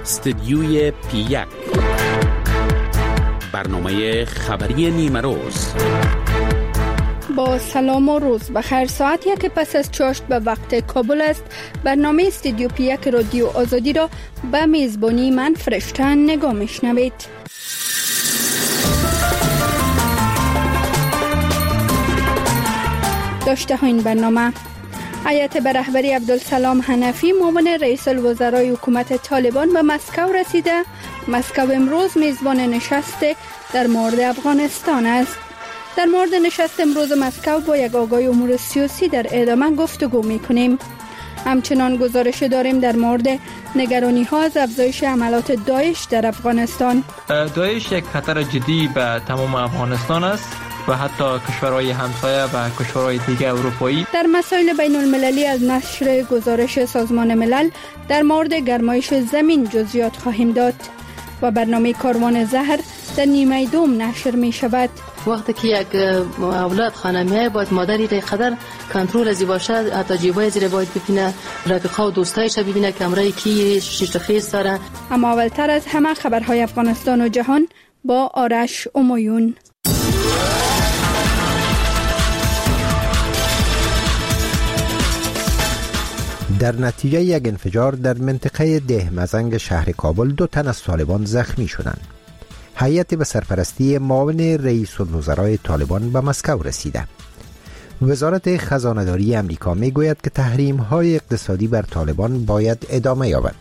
استدیوی P1 برنامه خبری نیمه روز. با سلام و روز بخیر. ساعت یک پس از چاشت به وقت کابل است. برنامه استدیو P1 رادیو آزادی را به میزبانی من فرشته نگاه میشنوید. داشته ها این برنامه: هیئت به رهبری عبدالسلام حنفی معاون رئیس الوزرای حکومت طالبان به مسکو رسیده. مسکو امروز میزبان نشست در مورد افغانستان است. در مورد نشست امروز مسکو با یک آگاه امور سیاسی در ادامه گفتگو میکنیم. همچنان گزارش داریم در مورد نگرانی ها از افزایش حملات داعش در افغانستان. داعش یک خطر جدی به تمام افغانستان است و حتی کشورهای همسایه و کشورهای دیگه اروپایی. در مسائل بین المللی از نشر گزارش سازمان ملل در مورد گرمایش زمین جزئیات خواهیم داد و برنامه کاروان زهر در نیمه دوم نشر می شود. وقتی که یک اولاد خانه میای باید مادری را قدر کنترل ازی باشه، حتی جیبای زیر باید ببینه، رفیقا و دوستایش ببینه که امرای کی شیشت خیز داره. اما اولتر از همه خبرهای افغانستان و جهان با آرش امایون. در نتیجه یک انفجار در منطقه دهمزنگ شهر کابل 2 تن از طالبان زخمی شدند. هیئت به سرپرستی معاون رئیس الوزرای طالبان به مسکو رسیده. وزارت خزانه‌داری امریکا میگوید که تحریم‌های اقتصادی بر طالبان باید ادامه یابد.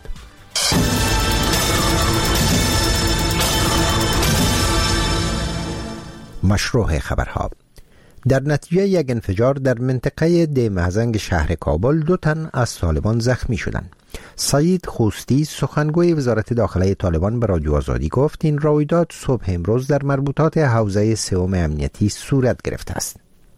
مشروع خبرها: در نتیجه یک انفجار در منطقه دهمزنگ شهر کابل 2 تن از طالبان زخمی شدند. سعید خوستی سخنگوی وزارت داخله طالبان به رادیو آزادی گفت این رویداد صبح امروز در مربوطات حوزه سوم امنیتی صورت گرفته است.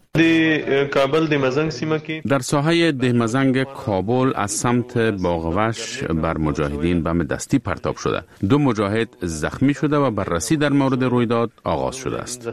در ساحه دهمزنگ کابل از سمت باغوش بر مجاهدین بم دستی پرتاب شده. 2 مجاهد زخمی شده و بررسی در مورد رویداد آغاز شده است.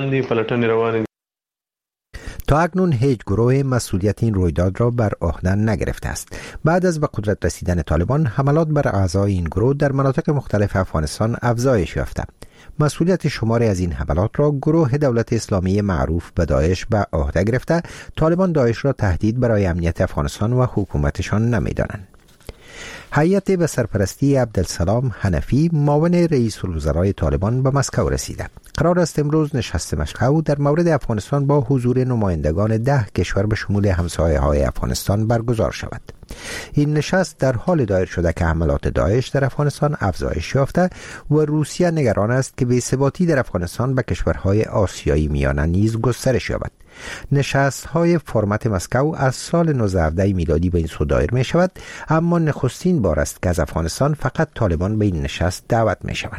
تا اکنون هیچ گروه مسئولیت این رویداد را بر عهده نگرفته است. بعد از به قدرت رسیدن طالبان، حملات بر اعضای این گروه در مناطق مختلف افغانستان افزایش یافته. مسئولیت شماری از این حملات را گروه دولت اسلامی معروف به داعش به عهده گرفته. طالبان داعش را تهدید برای امنیت افغانستان و حکومتشان نمی‌دانند. هیئت به سرپرستی عبدالسلام حنفی معاون رئیس الوزرای طالبان به مسکو رسیده. قرار است امروز نشست مسکو در مورد افغانستان با حضور نمایندگان 10 کشور به شمول همسایه‌های افغانستان برگزار شود. این نشست در حال دایر شده که حملات داعش در افغانستان افزایش یافته و روسیه نگران است که بی‌ثباتی در افغانستان به کشورهای آسیایی میانه نیز گسترش یابد. نشست‌های فرمت مسکو از سال 1917 میلادی به این سو دایر می شود، اما نخستین بار است که از افغانستان فقط طالبان به این نشست دعوت می شوند.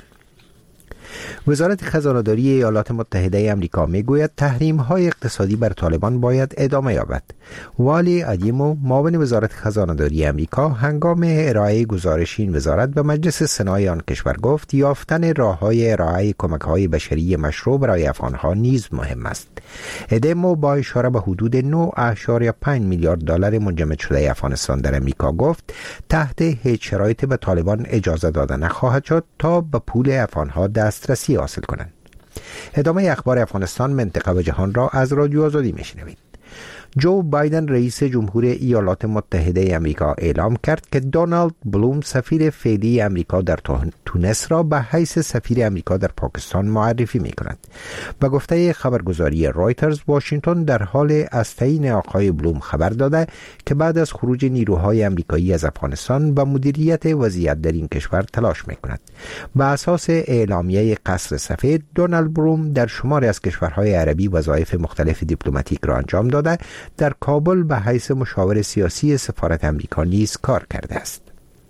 وزارت خزانه‌داری ایالات متحده آمریکا میگوید تحریم‌های اقتصادی بر طالبان باید ادامه یابد. والی ادیمو معاون وزارت خزانه‌داری آمریکا هنگام ارائه گزارش این وزارت به مجلس سنای آن کشور گفت یافتن راه‌های ارائه کمک‌های بشری مشروع برای افغان‌ها نیز مهم است. ادیمو با اشاره به حدود 9.5 میلیارد دلار منجمد شده افغانستان در آمریکا گفت تحت هیچ شرایطی به طالبان اجازه داده نخواهد شد تا به پول افغان‌ها دسترسی حاصل کنند. ادامه اخبار افغانستان، منطقه و جهان را از رادیو آزادی میشنوید. جو بایدن رئیس جمهور ایالات متحده آمریکا اعلام کرد که دونالد بلوم سفیر فعلی آمریکا در تونس را به حیث سفیر آمریکا در پاکستان معرفی می‌کند. به گفته خبرگزاری رایترز، واشنگتن در حال از تعیین آقای بلوم خبر داده که بعد از خروج نیروهای آمریکایی از افغانستان به مدیریت وضعیت در این کشور تلاش می‌کند. به اساس اعلامیه قصر سفید، دونالد بلوم در شماری از کشورهای عربی وظایف مختلف دیپلماتیک را انجام داده، در کابل به حیث مشاور سیاسی سفارت آمریکا نیز کار کرده است.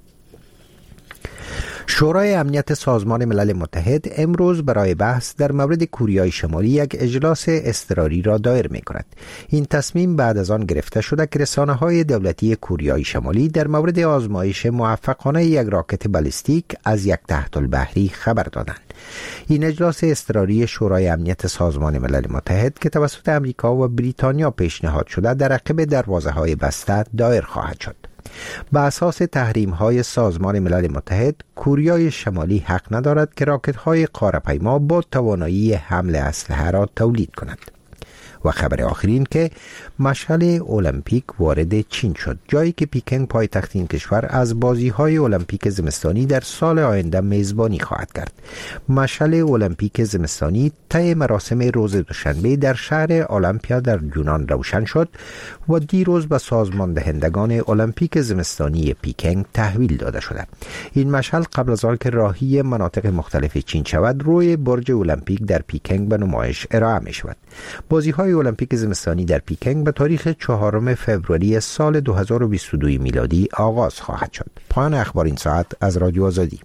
شورای امنیت سازمان ملل متحد امروز برای بحث در مورد کوریای شمالی یک اجلاس اضطراری را دایر می کند. این تصمیم بعد از آن گرفته شده که رسانه‌های دولتی کوریای شمالی در مورد آزمایش موفقانه یک راکت بالستیک از یک تحت البحری خبر دادند. این اجلاس اضطراری شورای امنیت سازمان ملل متحد که توسط آمریکا و بریتانیا پیشنهاد شده در عقب دروازه‌های بسته دایر خواهد شد. به اساس تحریم‌های سازمان ملل متحد، کوریای شمالی حق ندارد که راکت‌های قاره‌پیما با توانایی حمل اسلحه را تولید کند. و خبر آخرین که مشعل المپیک وارد چین شد، جایی که پکینگ پایتخت این کشور از بازی‌های المپیک زمستانی در سال آینده میزبانی خواهد کرد. مشعل المپیک زمستانی طی مراسم روز دوشنبه در شهر المپیا در یونان روشن شد و دیروز به سازمان دهندگان المپیک زمستانی پکینگ تحویل داده شده. این مشعل قبل از آنکه راهی مناطق مختلف چین شود، روی برج المپیک در پکینگ به نمایش ارائه می شود. بازی‌های المپیک زمستانی در پکینگ به تاریخ 4 فوریه سال 2022 میلادی آغاز خواهد شد. پایان اخبار این ساعت از رادیو آزادی.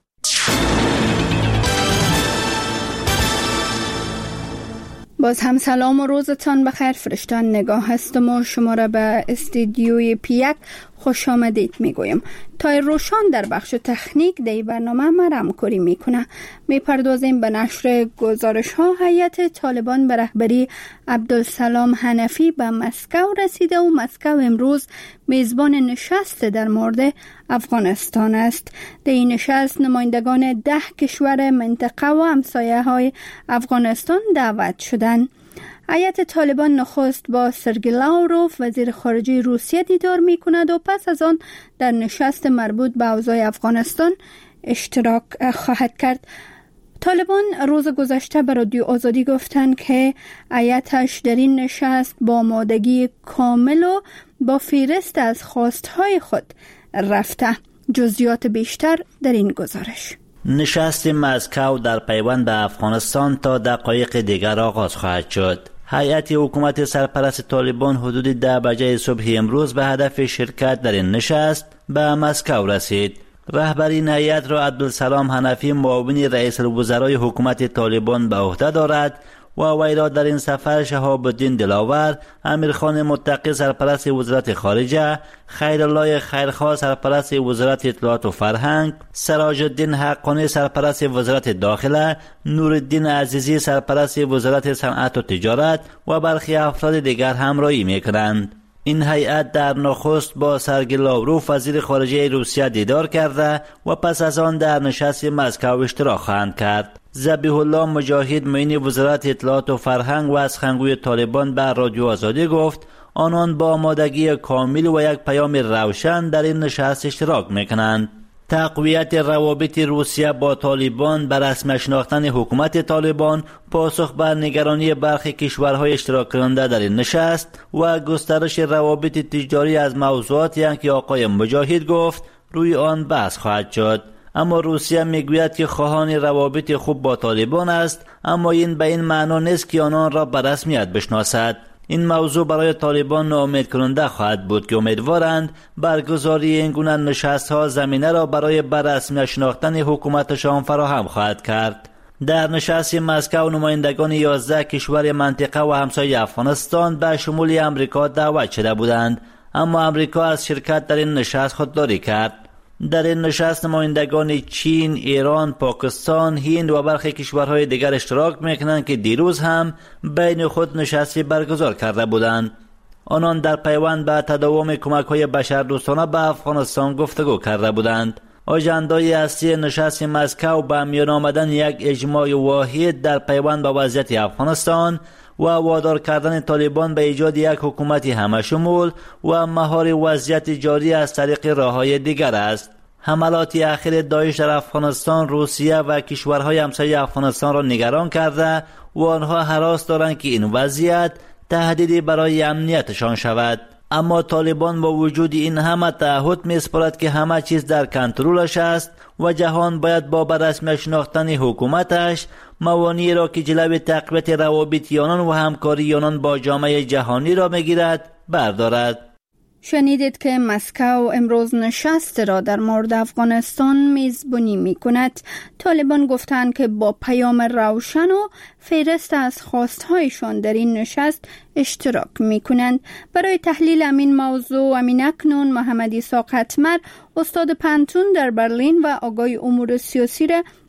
باز هم سلام و روزتان بخیر. فرشتان نگاه هستم و شما را به استودیوی پیک خوش آمدید میگویم. تای روشان در بخش تکنیک در برنامه ما همکاری میکنه. میپردازیم به نشر گزارش ها. هیئت طالبان به رهبری عبدالسلام حنفی به مسکو رسیده و مسکو امروز میزبان نشست در مورد افغانستان است. در این نشست نمایندگان 10 کشور منطقه و همسایه های افغانستان دعوت شدند. هیئت طالبان نخست با سرگئی لاوروف وزیر خارجه روسیه دیدار می کند و پس از آن در نشست مربوط به اوضاع افغانستان اشتراک خواهد کرد. طالبان روز گذشته به رادیو آزادی گفتند که هیئتش در این نشست با آمادگی کامل و با فهرست از خواستهای خود رفته. جزئیات بیشتر در این گزارش. نشست مسکو در پیوند به افغانستان تا دقایق دیگر آغاز خواهد شد. هیئت حکومت سرپرست طالبان حدود 10 بجه صبح امروز به هدف شرکت در این نشست به مسکو رسید. رهبری این هیئت را عبدالسلام حنفی معاون رئیس الوزرای حکومت طالبان به عهده دارد و وی را در این سفر شهاب الدین دلاور، امیرخان متقی سرپرست وزارت خارجه، خیرالله خیرخواه سرپرست وزارت اطلاعات و فرهنگ، سراج الدین حقانی سرپرست وزارت داخله، نورالدین عزیزی سرپرست وزارت صنعت و تجارت و برخی افراد دیگر همراهی می‌کنند. این هیئت در نخست با سرگئی لاوروف وزیر خارجه روسیه دیدار کرده و پس از آن در نشست مسکو اشتراک خواهند کرد. ذبیح الله مجاهد معین وزارت اطلاعات و فرهنگ و از سخنگوی طالبان به رادیو آزادی گفت آنان با آمادگی کامل و یک پیام روشن در این نشست اشتراک میکنند. تقویت روابط روسیه با طالبان بر رسمی شناختن حکومت طالبان، پاسخ بر نگرانی برخی کشورهای اشتراک کننده در این نشست و گسترش روابط تجاری از موضوعاتی که آقای مجاهد گفت روی آن بحث خواهد شد. اما روسیه میگوید که خواهان روابط خوب با طالبان است، اما این به این معنا نیست که آنان را به رسمیت بشناسد. این موضوع برای طالبان ناامید کننده خواهد بود که امیدوارند برگزاری این گونه نشست‌ها زمینه را برای به رسمی شناختن حکومتشان فراهم خواهد کرد. در نشست مسکو نمایندگان 11 کشور منطقه و همسایه افغانستان به شمول امریکا دعوت شده بودند، اما امریکا از شرکت در این نشست خودداری کرد. در این نشست نمایندگان چین، ایران، پاکستان، هند و برخی کشورهای دیگر اشتراک میکنند که دیروز هم بین خود نشستی برگزار کرده بودند. آنان در پیوند به تداوم کمک‌های بشردوستانه به افغانستان گفتگو کرده بودند. آژندای اصلی نشست مسکو به میان آمدن یک اجماع واحد در پیوند به وضعیت افغانستان و وادار کردن طالبان به ایجاد یک حکومت همشمول و مهار وضعیت جاری از طریق راه‌های دیگر است. حملات اخیر داعش در افغانستان روسیه و کشورهای همسایه افغانستان را نگران کرده و آنها هراس دارند که این وضعیت تهدیدی برای امنیتشان شود. اما طالبان با وجود این همه تعهد می‌سپارد که همه چیز در کنترلش است و جهان باید با بررسی شناختن حکومتش موانعی را که جلوی تقویت روابط آنان و همکاری آنان با جامعه جهانی را می‌گیرد بردارد. شنیدید که مسکو امروز نشست را در مورد افغانستان میزبانی می کند. طالبان گفتند که با پیام روشن و فهرست از خواستهایشان در این نشست اشتراک می کنند. برای تحلیل همین موضوع اکنون محمد عیسی قطمر استاد پنتون در برلین و آگاه امور سیاسی را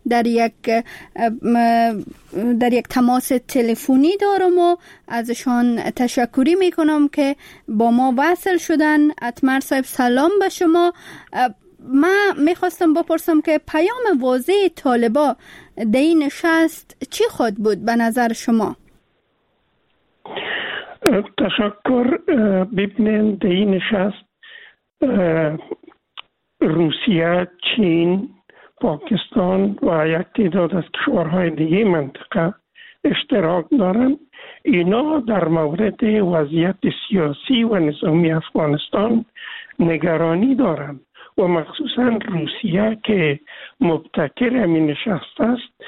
در یک تماس تلفنی دارم و ازشان تشکری میکنم که با ما وصل شدن. اتمر صاحب سلام به شما. من میخواستم بپرسم که پیام واضح طالبا در این نشست چی خود بود به نظر شما؟ تشکر. ببینید در این نشست روسیه، چین، پاکستان و یک تعداد از کشورهای دیگه منطقه اشتراک دارند. اینا در مورد وضعیت سیاسی و نظامی افغانستان نگرانی دارند و مخصوصا روسیه که مبتکر همین نشست است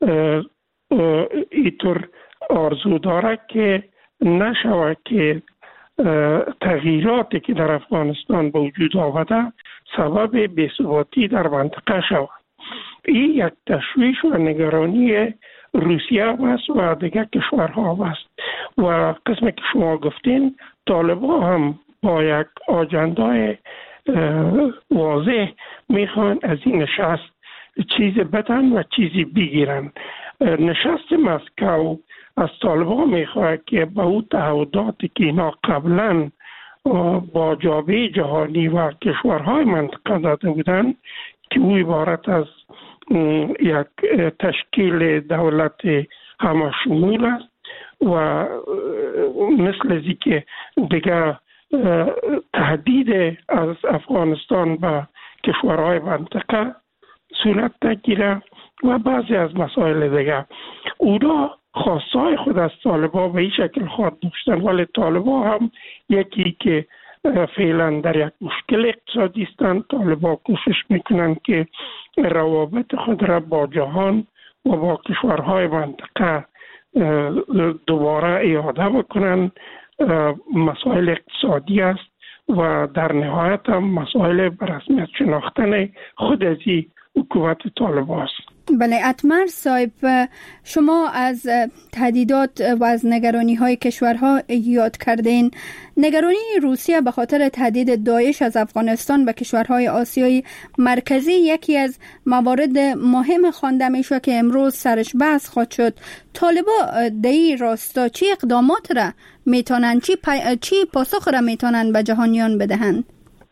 اینطور آرزو داره که نشود که تغییراتی که در افغانستان به وجود آمده سبب بی‌ثباتی در منطقه شود. این یک تشویش و نگرانی روسیه است و دیگر کشورها است و قسمی که شما گفتین طالبان هم با یک آجندای واضح میخوان از این نشست چیز بدن و چیزی بگیرن. نشست مسکو از طالبان میخواد که به اون تعهداتی که اینا قبلا با جامعه جهانی و کشورهای منطقه داده بودن که او عبارت از یک تشکیل دولت همشمول است و مثل ازی که دیگه تهدید از افغانستان به کشورهای منطقه صورت نگیره و بعضی از مسائل دیگه. اونا خواستای خود از طالبان به این شکل خواهد داشتن، ولی طالبان هم یکی که فعلا در یک مشکل اقتصادی هستند. طالبان کوشش میکنن که روابط خود را با جهان و با کشورهای منطقه دوباره اعاده بکنن. مسائل اقتصادی است و در نهایت هم مسائل به رسمیت شناختن خود از حکومت طالبان است. بله اتمر صاحب، شما از تهدیدات و از نگرانی های کشورها یاد کردین. نگرانی روسیه به خاطر تهدید داعش از افغانستان به کشورهای آسیای مرکزی یکی از موارد مهم خوانده میشه که امروز سرش بحث خواهد شد. طالبان در این راستا چی اقدامات را میتونن چی پاسخ را میتونن به جهانیان بدهند؟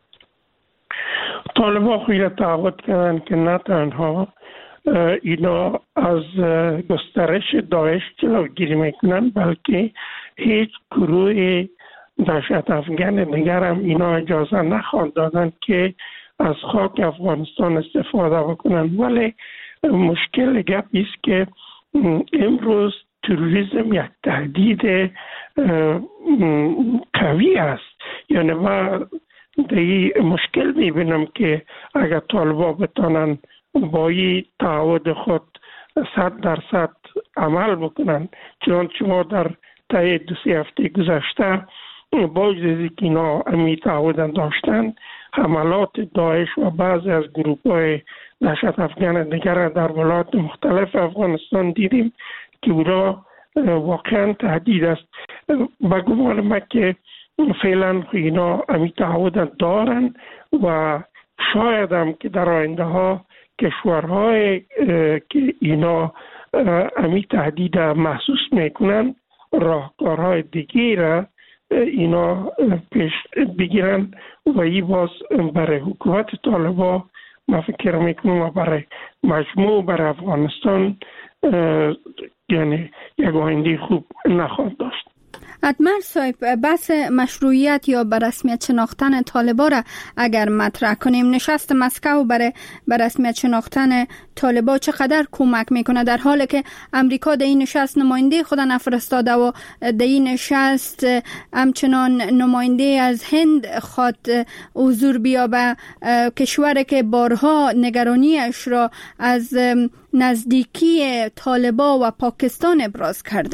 طالبان خود تعهد کردن که نه تنها اینا از گسترش داعش جلوگیری میکنن بلکه هیچ گروه دهشت افغان دیگر هم اینا اجازه نخواهند دادن که از خاک افغانستان استفاده بکنن. ولی مشکل گپ است که امروز تروریسم یک تهدید قوی است. یعنی من دیگه مشکل میبینم که اگر طالبان بتانن با این تعهد خود 100% عمل بکنن، چنانچه ما در طی 2-3 هفته گذشته با اجازه که اینا امی تعهد داشتن حملات داعش و بعضی از گروه‌های دهشت افغان دیگر در ولایات مختلف افغانستان دیدیم که اونا واقعا تهدید است. به گمان من که فعلا اینا امی تعهد دارن و شاید هم که در آینده ها کشورهای که اینا امی تهدید محسوس میکنن راهکارهای دیگه را اینا پیش بگیرن و این باز برای حکومت طالبان من فکر میکنم و برای مجموع برای افغانستان یعنی یک آینده خوب نخواهد داشت. اتمر صاحب، بحث مشروعیت یا به رسمیت شناختن طالبان را اگر مطرح کنیم، نشست مسکو برای به رسمیت شناختن طالبان چقدر کمک میکنه در حالی که امریکا در این نشست نماینده خود نفرستاده و در این نشست همچنان نماینده از هند خواد حضور بیابه، کشوری که بارها نگرانیش را از نزدیکی طالبان و پاکستان ابراز کرده؟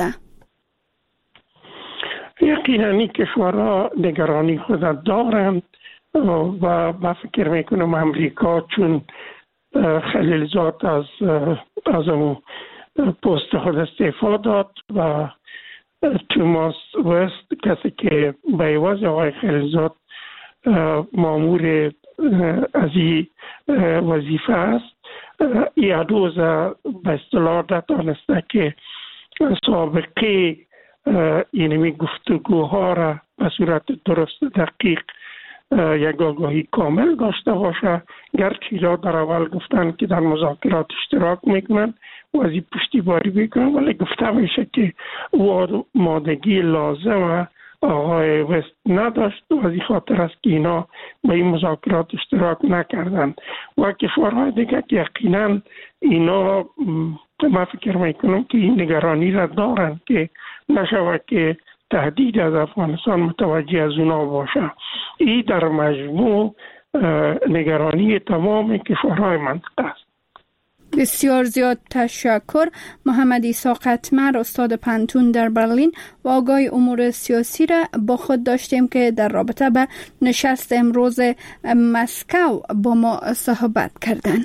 یقینا این کشورها نگرانی خود دارند و من فکر میکنم امریکا چون خلیلزاد از اون پست خود استعفا داد و توماس وست کسی که به عوض آقای خلیلزاد مامور از این وظیفه است یا روز به اصطلاح دانسته که سابقه اینمی گفتگوها را به صورت درست دقیق یک آگاهی کامل داشته باشه. گرچه در اول گفتن که در مذاکرات اشتراک میکنن و از این پشتیبانی میکنن، ولی گفته میشه که او آمادگی لازم آقای وست نداشت و از این خاطر است که اینا به این مذاکرات اشتراک نکردن. و کشورهای دیگه که یقینا اینا من فکر میکنم که این نگرانی را دارن که نشود که تهدید از افغانستان متوجه از اونا باشه. این در مجموع نگرانی تمام کشورهای منطقه است. بسیار زیاد تشکر. محمد عیسی قطمر، استاد پانتون در برلین و آگاه امور سیاسی را با خود داشتیم که در رابطه به نشست امروز مسکو با ما صحبت کردند.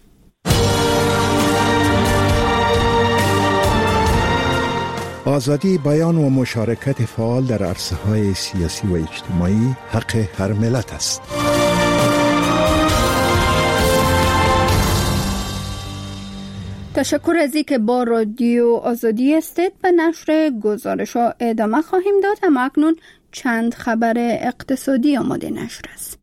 آزادی بیان و مشارکت فعال در عرصه‌های سیاسی و اجتماعی حق هر ملت است. تشکر از اینکه با رادیو آزادی هستید. به نشر گزارش ها ادامه خواهیم داد. اما اکنون چند خبر اقتصادی آماده نشر است.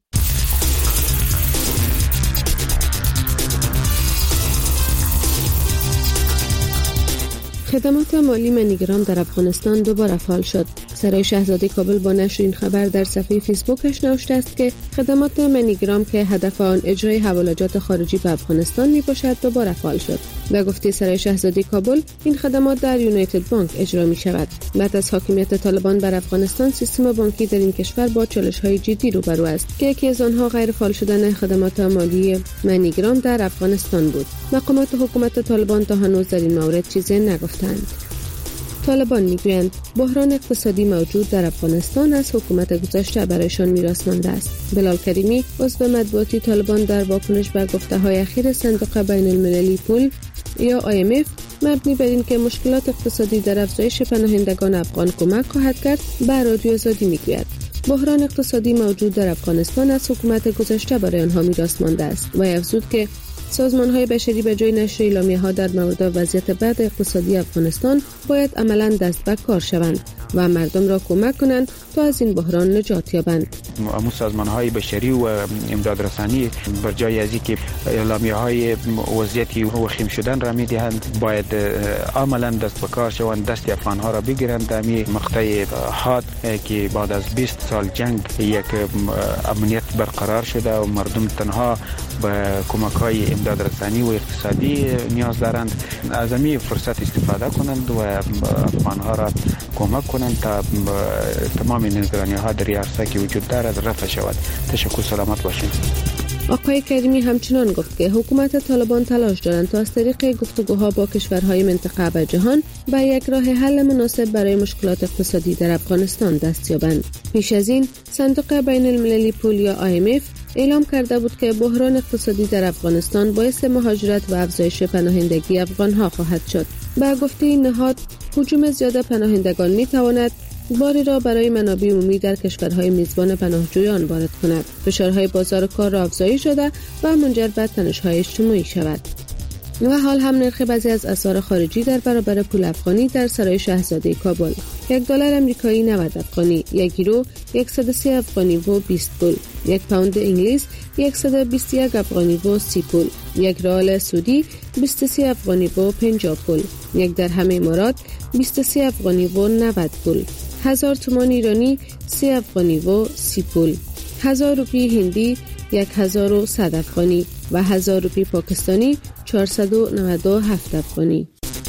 خدمات مالی منیگرام در افغانستان دوباره فعال شد. سرای شاهزاده کابل با نشر این خبر در صفحه فیسبوکش نوشته است که خدمات منیگرام که هدف آن اجرای حوالجات خارجی به افغانستان میباشد دوباره فعال شد. به گفته سرای شاهزاده کابل، این خدمات در یونایتد بانک اجرا می شود. بعد از حاکمیت طالبان بر افغانستان، سیستم بانکی در این کشور با چالش‌های جدی روبرو است که یکی از آنها غیر فعال شدن خدمات مالی منیگرام در افغانستان بود. مقامات حکومت طالبان تا هنوز در این مورد چیزی نگفتند. طالبان میگویند بحران اقتصادی موجود در افغانستان از حکومت گذشته برایشان میراث مانده است. بلال کریمی، عضو مطبوعاتی طالبان، در واکنش به گفته‌های اخیر صندوق بین المللی پول یا IMF مبنی بر این که مشکلات اقتصادی در افزایش پناهندگان افغان کمک خواهد کرد، به رادیو آزادی میگوید بحران اقتصادی موجود در افغانستان از حکومت گذشته برای آنها میراث مانده است و افزود که سازمان‌های بشری به جای نشر اعلامیه‌ها در مورد وضعیت بد اقتصادی افغانستان باید عملاً دست به کار شوند و مردم را کمک کنند تا از این بحران نجات یابند. امو سازمان‌های بشری و امدادرسانی بر جای از اینکه اعلامیه‌های وضعیتی وخیم شدن را می‌دهند، باید عملاً دست به کار شوند، دست افغان‌ها را بگیرند. در مقطع حاد که بعد از 20 سال جنگ یک امنیت برقرار شده و مردم تنها به کمک‌های امدادرسانی و اقتصادی نیاز دارند، از این فرصت استفاده کنند و افغان‌ها را کمک کنند تا تمام نگرانی‌ها در عرصه که وجود دارد رفع شود. تشکر، سلامت باشید. آقای کریمی همچنان گفت که حکومت طالبان تلاش دارند تا از طریق گفتگوها با کشورهای منطقه و جهان به یک راه حل مناسب برای مشکلات اقتصادی در افغانستان دست یابند. پیش از این صندوق بین المللی پول یا IMF اعلام کرده بود که بحران اقتصادی در افغانستان باعث مهاجرت و افزایش پناهندگی افغان‌ها خواهد شد. با گفته این نهاد، هجوم زیاد پناهندگان می‌تواند باری را برای منابع عمومی در کشورهای میزبان پناهجویان وارد کند. فشارهای بازار کار را افزایش شده و منجر به تنش‌های اجتماعی شود. و حال هم نرخ بعضی از اسعار خارجی در برابر پول افغانی در سرای شاهزاده کابل: $1 آمریکایی 90 افغانی، 1 یورو 130 افغانی و 20 پول، 1 پوند انگلیس 121 افغانی و 30 پول، 1 ریال سعودی 23 افغانی و 50 پول، 1 درهم امارات 23 افغانی و 90 پول، 1000 تومان ایرانی 30 افغانی و 30 پول، 1000 روپیه هندی 1100 افغانی و 1000 روپیه پاکستانی 497 افغانی.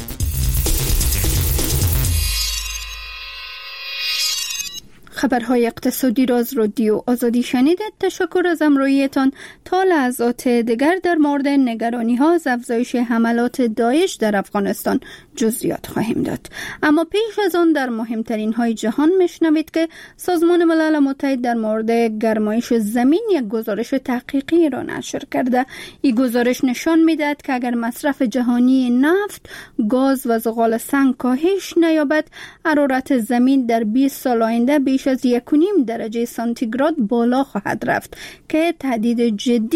خبرهای اقتصادی را از رادیو آزادی شنیدید. تشکر از همراهیتان. تا لحظات دیگر در مورد نگرانی‌ها از افزایش حملات داعش در افغانستان جزئیات خواهیم داد. اما پیش از آن در مهمترین های جهان میشنوید که سازمان ملل متحد در مورد گرمایش زمین یک گزارش تحقیقی را نشر کرده. این گزارش نشان میدهد که اگر مصرف جهانی نفت، گاز و زغال سنگ کاهش نیابد، حرارت زمین در 20 سال آینده بیش از 1.5 درجه سانتیگراد بالا خواهد رفت که تهدید جدی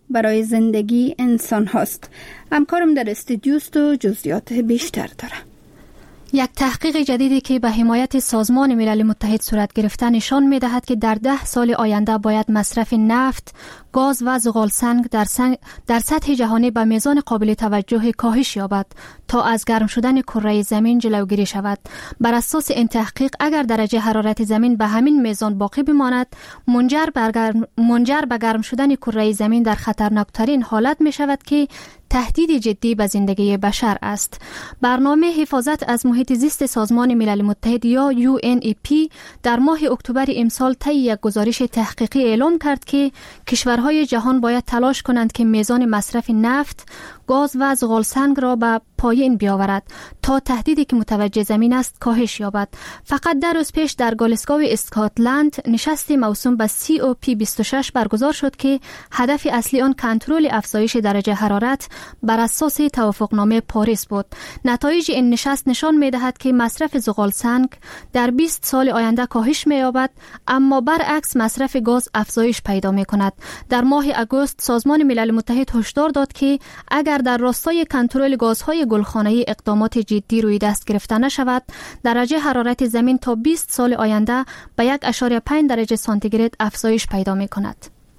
برای زندگی انسان هاست. همکارم در استودیوست و جزئیات بیشتر داره. یک تحقیق جدیدی که به حمایت سازمان ملل متحد صورت گرفته نشان می‌دهد که در 10 سال آینده باید مصرف نفت، گاز و زغالسنگ در سطح جهانی به میزان قابل توجه کاهش یابد تا از گرم شدن کره زمین جلوگیری شود. بر اساس این تحقیق اگر درجه حرارت زمین به همین میزان باقی بماند، منجر به گرم شدن کره زمین در خطرناکترین حالت می شود که تهدید جدی به زندگی بشر است. برنامه حفاظت از محیط زیست سازمان ملل متحد یا UNEP در ماه اکتبر امسال طی یک گزارش تحقیقی اعلام کرد که کشورهای جهان باید تلاش کنند که میزان مصرف نفت، گاز و زغالسنگ را به پایین بیاورد تا تهدیدی که متوجه زمین است کاهش یابد. فقط 2 روز پیش در گلاسگو اسکاتلند نشستی موسوم به COP26 برگزار شد که هدف اصلی آن کنترل افزایش درجه حرارت بر اساس توافقنامه پاریس بود. نتایج این نشست نشان می‌دهد که مصرف زغالسنگ در 20 سال آینده کاهش می‌یابد، اما برعکس مصرف گاز افزایش پیدا می‌کند. در ماه اگوست سازمان ملل متحد هشدار داد که اگر در راستای کنترل گازهای گلخانه‌ای اقدامات جدی روی دست گرفته نشود، درجه حرارت زمین تا 20 سال آینده به 1.5 درجه سانتیگراد افزایش پیدا می‌کند.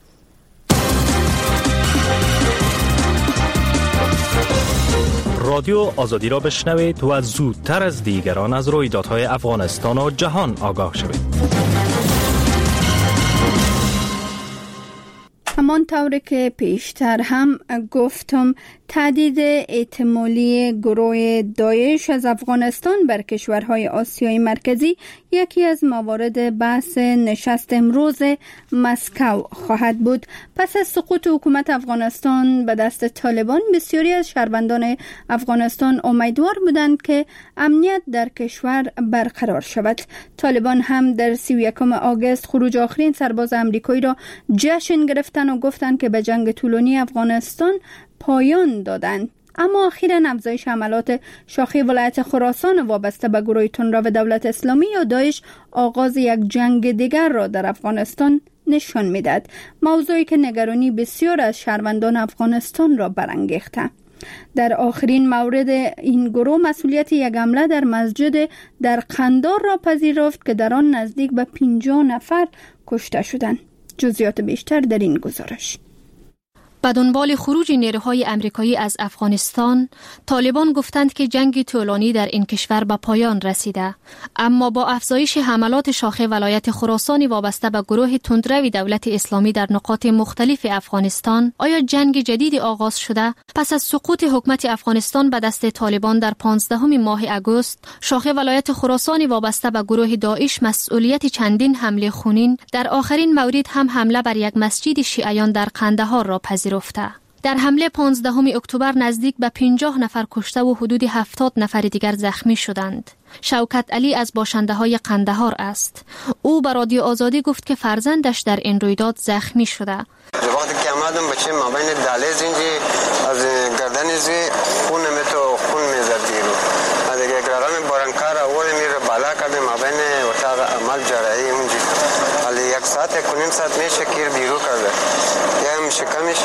رادیو آزادی را بشنوید و زودتر از دیگران از رویدادهای افغانستان و جهان آگاه شوید. همان طوری که پیشتر هم گفتم، تهدید احتمالی گروه داعش از افغانستان بر کشورهای آسیای مرکزی یکی از موارد بحث نشست امروز مسکو خواهد بود. پس از سقوط حکومت افغانستان به دست طالبان، بسیاری از شهروندان افغانستان امیدوار بودند که امنیت در کشور برقرار شود. طالبان هم در 31 آگوست خروج آخرین سرباز آمریکایی را جشن گرفتند و گفتند که به جنگ طولانی افغانستان پایان دادند. اما اخیراً افزایش حملات شاخه ولایت خراسان وابسته به گروه تندرو دولت اسلامی یا داعش آغاز یک جنگ دیگر را در افغانستان نشان می‌دهد، موضوعی که نگرانی بسیار از شهروندان افغانستان را برانگیخته. در آخرین مورد این گروه مسئولیت یک حمله در مسجد در قندار را پذیرفت که در آن نزدیک به 50 نفر کشته شدند. جزئیات بیشتر در این گزارش. به دنبال خروج نیروهای امریکایی از افغانستان، طالبان گفتند که جنگ طولانی در این کشور به پایان رسیده، اما با افزایش حملات شاخه ولایت خراسان وابسته به گروه تندرو دولت اسلامی در نقاط مختلف افغانستان، آیا جنگ جدیدی آغاز شده؟ پس از سقوط حکومت افغانستان به دست طالبان در 15 ماه اگوست، شاخه ولایت خراسان وابسته به گروه داعش مسئولیت چندین حمله خونین، در آخرین مورد هم حمله بر یک مسجد شیعیان در قندهار را پذیرفته. در حمله 15 اکتبر نزدیک به 50 نفر کشته و حدود 70 نفر دیگر زخمی شدند. شوکت علی از باشنده‌های قندهار است. او به رادیو آزادی گفت که فرزندش در این رویداد زخمی شده. وقتی که آمدم بچه ما بین دهلیز اینجی از گردن زی خون میزد بیرو. از دیگه گرارم بارنکار اول میره بالا کرده ما بین اتاق عمل جراحی اونجی. ولی 1 ساعت 1.5 ساعت میشه کیر بیرو کرده. یه شکمش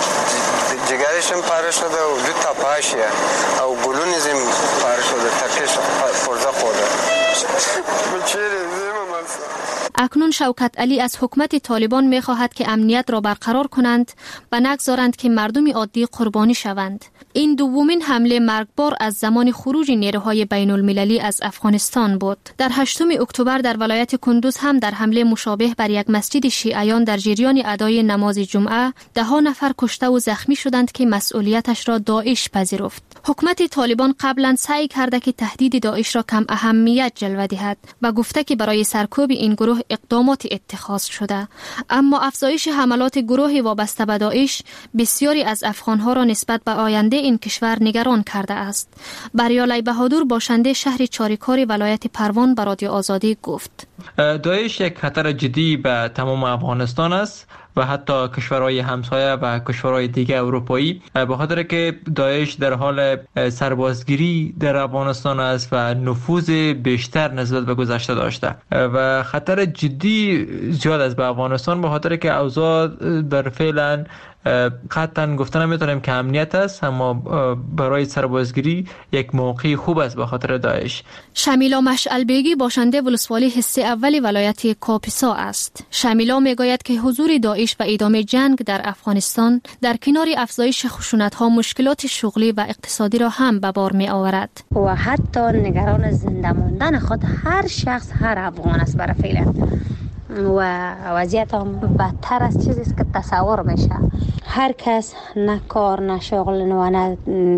جگرشم پاره شده و 2 تا پاشه او گلونیزم پاره شده تکش فرزا خورده. اکنون شوکت علی از حکومت طالبان می خواهد که امنیت را برقرار کنند و نگذارند که مردم عادی قربانی شوند. این دومین حمله مرگبار از زمان خروج نیروهای بین المللی از افغانستان بود. در 8 اکتبر در ولایت کندوز هم در حمله مشابه بر یک مسجد شیعیان در جریان ادای نماز جمعه 10 نفر کشته و زخمی شدند که مسئولیتش را داعش پذیرفت. حکومت طالبان قبلا سعی کرده که تهدید داعش را کم اهمیت جلوه دهد و گفته که برای سرکوب این گروه اقدامات اتخاذ شده، اما افزایش حملات گروه وابسته به داعش بسیاری از افغانها را نسبت به آینده این کشور نگران کرده است. بریالی بهادور باشنده شهر چاریکار ولایت پروان به رادیو آزادی گفت: داعش یک خطر جدی به تمام افغانستان است و حتی کشورهای همسایه و کشورهای دیگه اروپایی، به خاطر که داعش در حال سربازگیری در افغانستان است و نفوذ بیشتر نسبت به گذشته داشته و خطر جدی زیاد است به افغانستان، به خاطر که اوضاع در فعلا قطعا گفتن نمیتونیم که امنیت است، اما برای سربازگیری یک موقع خوب است به خاطر داعش. شمیلا مشعل بیگی باشنده ولسوالی حصه اولی ولایت کاپیسا است. شمیلا میگوید که حضور داعش و ادامه جنگ در افغانستان در کنار افزایش خشونت‌ها مشکلات شغلی و اقتصادی را هم به بار می آورد. و حتی نگران زنده ماندن خود هر شخص، هر افغان است برای فعلا، و وضعیت هم بدتر از چیزی است که تصور میشه. هر کس نه کار، نه شغل، نه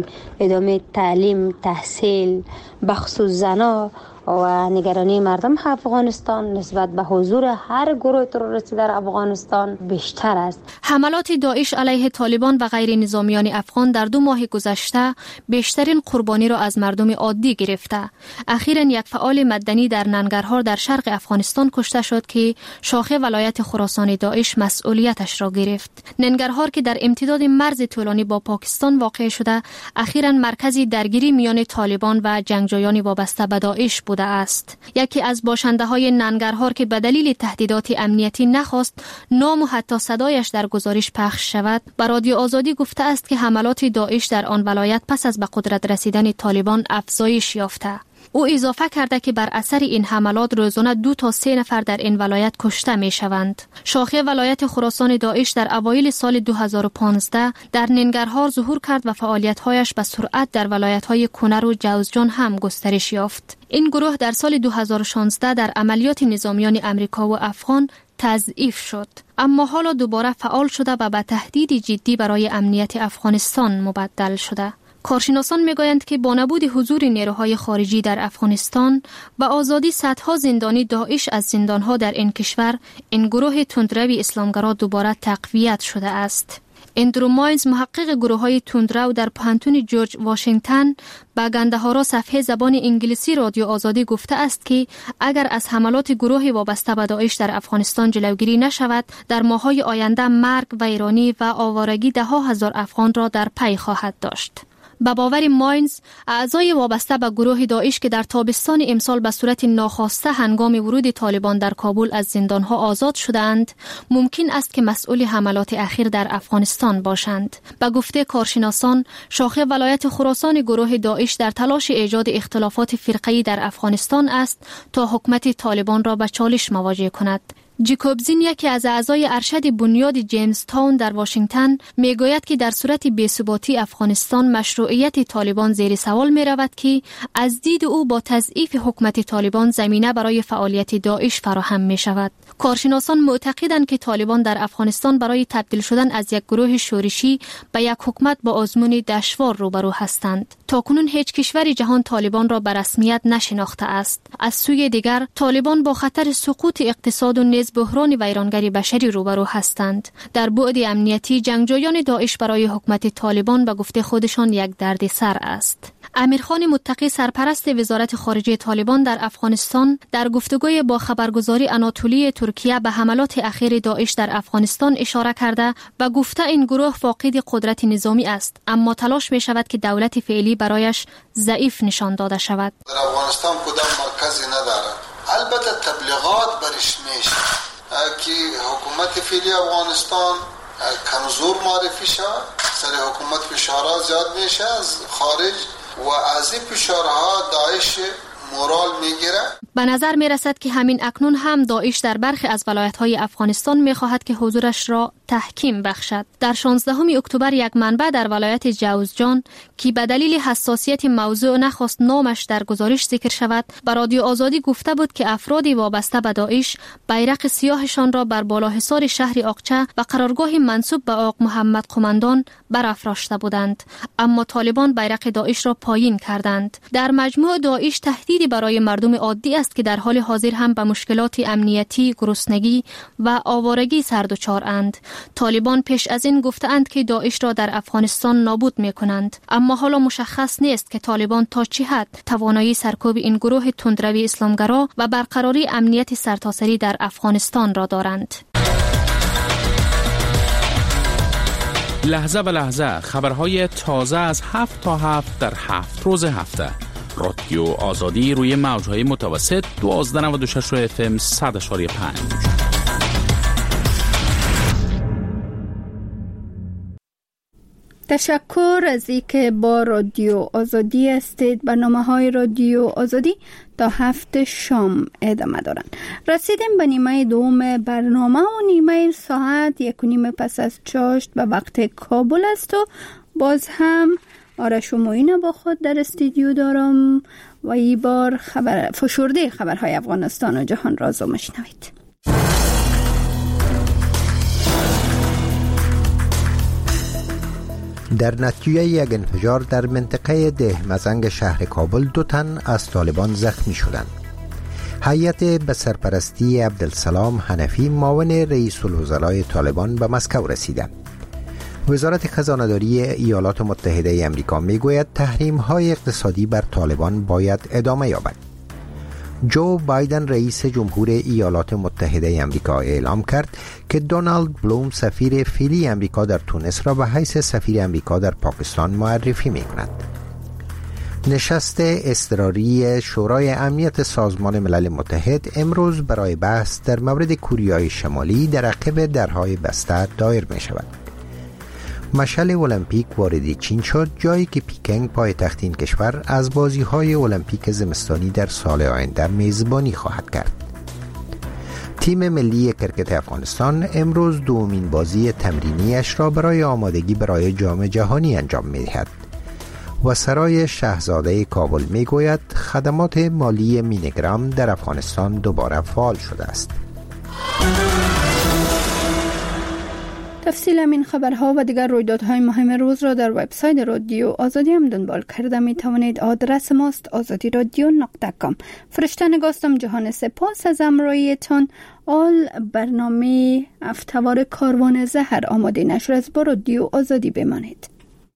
ادامه تعلیم، تحصیل، بخصوص زنا و نگرانی مردم افغانستان نسبت به حضور هر گروه تروریستی در افغانستان بیشتر است. حملات داعش علیه طالبان و غیر نظامیان افغان در 2 ماه گذشته بیشترین قربانی را از مردم عادی گرفته. اخیراً یک فعال مدنی در ننگرهار در شرق افغانستان کشته شد که شاخه ولایت خراسان داعش مسئولیتش را گرفت. ننگرهار که در امتداد مرز طولانی با پاکستان واقع شده، اخیراً مرکزی درگیری میان طالبان و جنگجویان وابسته به داعش بوده است. یکی از باشنده های ننگرهار که به دلیل تهدیدات امنیتی نخواست نام و حتی صدایش در گزارش پخش شود، به رادیو آزادی گفته است که حملات داعش در آن ولایت پس از به قدرت رسیدن طالبان افزایش یافته. او اضافه کرده که بر اثر این حملات روزانه 2 تا 3 نفر در این ولایت کشته می شوند. شاخه ولایت خراسان داعش در اوایل سال 2015 در ننگرهار ظهور کرد و فعالیت‌هایش به سرعت در ولایت‌های کنر و جوزجان هم گسترش یافت. این گروه در سال 2016 در عملیات نظامیان امریکا و افغان تضعیف شد، اما حالا دوباره فعال شده و به تهدید جدی برای امنیت افغانستان مبدل شده. کارشناسان میگویند که با نبود حضور نیروهای خارجی در افغانستان و آزادی صدها زندانی داعش از زندانها در این کشور، این گروه تندروی اسلامگرا دوباره تقویت شده است. اندرو ماینز، محقق گروه‌های تندرو در پوهنتون جورج واشنگتن، به گندهارا صفحه زبان انگلیسی رادیو آزادی گفته است که اگر از حملات گروه وابسته به داعش در افغانستان جلوگیری نشود، در ماه‌های آینده مرگ، ویرانی و آوارگی 10,000 افغان را در پی خواهد داشت. به باور ماینز، اعضای وابسته به گروه داعش که در تابستان امسال به صورت ناخواسته هنگام ورود طالبان در کابل از زندانها آزاد شدند، ممکن است که مسئول حملات اخیر در افغانستان باشند. به گفته کارشناسان، شاخه ولایت خراسان گروه داعش در تلاش ایجاد اختلافات فرقه‌ای در افغانستان است تا حکومت طالبان را به چالش مواجه کند. جیکوبزین، یکی از اعضای ارشد بنیاد جیمز تاون در واشنگتن، میگوید که در صورت بی‌ثباتی افغانستان مشروعیت طالبان زیر سوال می رود که از دید او با تضعیف حکومت طالبان زمینه برای فعالیت داعش فراهم می شود. کارشناسان معتقدند که طالبان در افغانستان برای تبدیل شدن از یک گروه شورشی به یک حکومت با آزمون دشوار روبرو هستند. تاکنون هیچ کشور جهان طالبان را به رسمیت نشناخته است. از سوی دیگر طالبان با خطر سقوط اقتصاد و بحران ویرانگری بشری روبرو هستند. در بعد امنیتی، جنگجویان داعش برای حکومت طالبان به گفته خودشان یک دردسر است. امیرخان متقی، سرپرست وزارت خارجه طالبان در افغانستان، در گفتگوی با خبرگزاری آناتولی ترکیه به حملات اخیر داعش در افغانستان اشاره کرده و گفته این گروه فاقد قدرت نظامی است، اما تلاش می شود که دولت فعلی برایش ضعیف نشان داده شود. در افغانستان کدام مرکزی نداره. البته تبلیغات برش میشه که حکومت فعلی افغانستان کمزور معرفی شد، سر حکومت فشارها زیاد میشه از خارج و از این فشارها داعش مورال میگیره. به نظر میرسد که همین اکنون هم داعش در برخی از ولایت‌های افغانستان میخواهد که حضورش را تحکیم بخشد. در 16 اکتبر یک منبع در ولایت جوزجان که به دلیل حساسیت موضوع نخواست نامش در گزارش ذکر شود، به رادیو آزادی گفته بود که افرادی وابسته به داعش بیرق سیاهشان را بر بالاحصار شهر آقچه و قرارگاه منسوب به آق محمد قماندان برافراشته بودند، اما طالبان بیرق داعش را پایین کردند. در مجموع داعش تهدیدی برای مردم عادی است که در حال حاضر هم به مشکلات امنیتی، گرسنگی و آوارگی سردچارند. طالبان پیش از این گفتند که داعش را در افغانستان نابود می‌کنند، اما حالا مشخص نیست که طالبان تا چه حد توانایی سرکوب این گروه تندروی اسلامگرا و برقراری امنیت سرتاسری در افغانستان را دارند. لحظه به لحظه خبرهای تازه از 7 تا 7 در 7 روز هفته. رادیو آزادی روی موجهای متوسط 1296 FM 100.5. تشکر از اینکه با رادیو آزادی هستید. برنامه‌های رادیو آزادی تا 7 شام ادامه دارند. رسیدیم به نیمه دوم برنامه و نیمه ساعت 1:30 پس از چاشت به وقت کابل است و باز هم آرش و معین با خود در استودیو دارم و این بار فشرده خبرهای افغانستان و جهان را میشنوید. در نتیجه یک انفجار در منطقه دهمزنگ شهر کابل 2 تن از طالبان زخمی شدند. هیئت به سرپرستی عبدالسلام حنفی معاون رئیس الوزرای طالبان به مسکو رسیده. وزارت خزانه‌داری ایالات متحده آمریکا میگوید تحریم‌های اقتصادی بر طالبان باید ادامه یابد. جو بایدن رئیس جمهور ایالات متحده آمریکا اعلام کرد که دونالد بلوم سفیر فعلی آمریکا در تونس را به حیث سفیر آمریکا در پاکستان معرفی می‌کند. نشست اضطراری شورای امنیت سازمان ملل متحد امروز برای بحث در مورد کوریای شمالی در عقب درهای بسته دایر می‌شود. مشعل المپیک وارد چین شد، جایی که پیکنگ پایتخت این کشور از بازی‌های المپیک زمستانی در سال آینده میزبانی خواهد کرد. تیم ملی کرکت افغانستان امروز دومین بازی تمرینیش را برای آمادگی برای جام جهانی انجام می‌دهد. و سرای شاهزاده کابل میگوید خدمات مالی مینیگرام در افغانستان دوباره فعال شده است. تفصیل این خبرها و دیگر رویدادهای مهم روز را در وبسایت رادیو آزادی هم دنبال کرده می توانید. آدرس ماست azadiradio.com. فرشته نگاستم جهان سپاس از همراهیتان. آل برنامه افتوار کاروان زهر آماده نشر از با رادیو آزادی بمانید.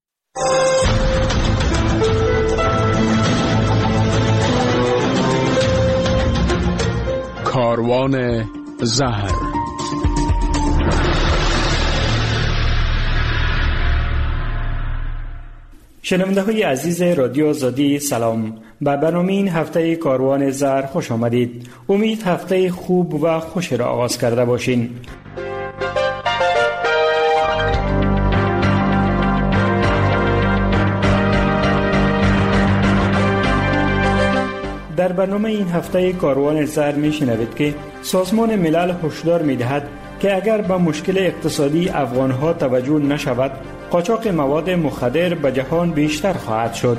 کاروان زهر. شنونده های عزیز رادیو آزادی سلام. به برنامه این هفته کاروان زهر خوش آمدید. امید هفته خوب و خوش را آغاز کرده باشین. در برنامه این هفته کاروان زهر می شنوید که سازمان ملل هشدار می دهد که اگر به مشکل اقتصادی افغانها توجه نشود، قاچاق مواد مخدر به جهان بیشتر خواهد شد.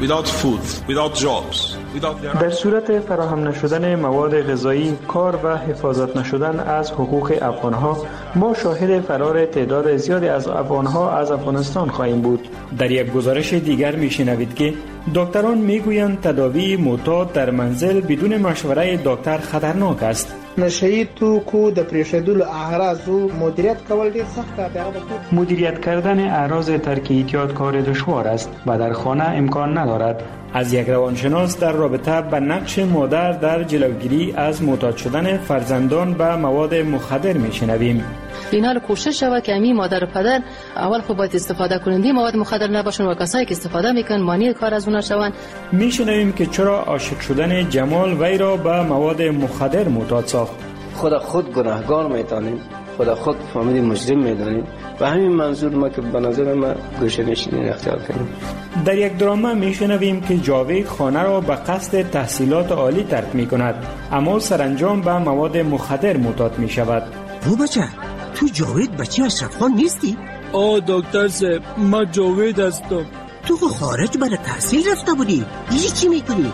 در صورت فراهم نشدن مواد غذایی، کار و حفاظت نشدن از حقوق افغانها، ما شاهد فرار تعداد زیادی از افغانها از افغانستان خواهیم بود. در یک گزارش دیگر میشنوید که دکتران میگویند تداوی معتاد در منزل بدون مشوره دکتر خطرناک است. نشه‌ای توکو د پریښودلو اعراضو مدیریت کول ډیر سخت دی. مدیریت کردن اعراض ترک اعتیاد کار دشوار است و در خانه امکان ندارد. از یک روانشناس در رابطه با نقش مادر در جلوگیری از معتاد شدن فرزندان به مواد مخدر میشنویم. این حال کوشش شود که امی مادر و پدر اول خود باید استفاده کننده مواد مخدر نباشن و کسایی که استفاده میکنن مانع کار از اونا شوند. میشنویم که چرا عاشق شدن جمال وی را به مواد مخدر معتاد ساخت. خود گناهکار میتونیم، خود فامیل مجرم میدانیم و همین منظور ما که به نظر ما گوشه‌نشینی اختیار کنیم. در یک درامه میشنویم که جاوید خانه را به قصد تحصیلات عالی ترک میکند، اما سرانجام به مواد مخدر معتاد میشود. او بچه تو جاوید بچه اشرف خان نیستی؟ دکتر صاحب ما جاوید هستم. تو خارج برای تحصیل رفته بودی؟ دیگه چی میکنی؟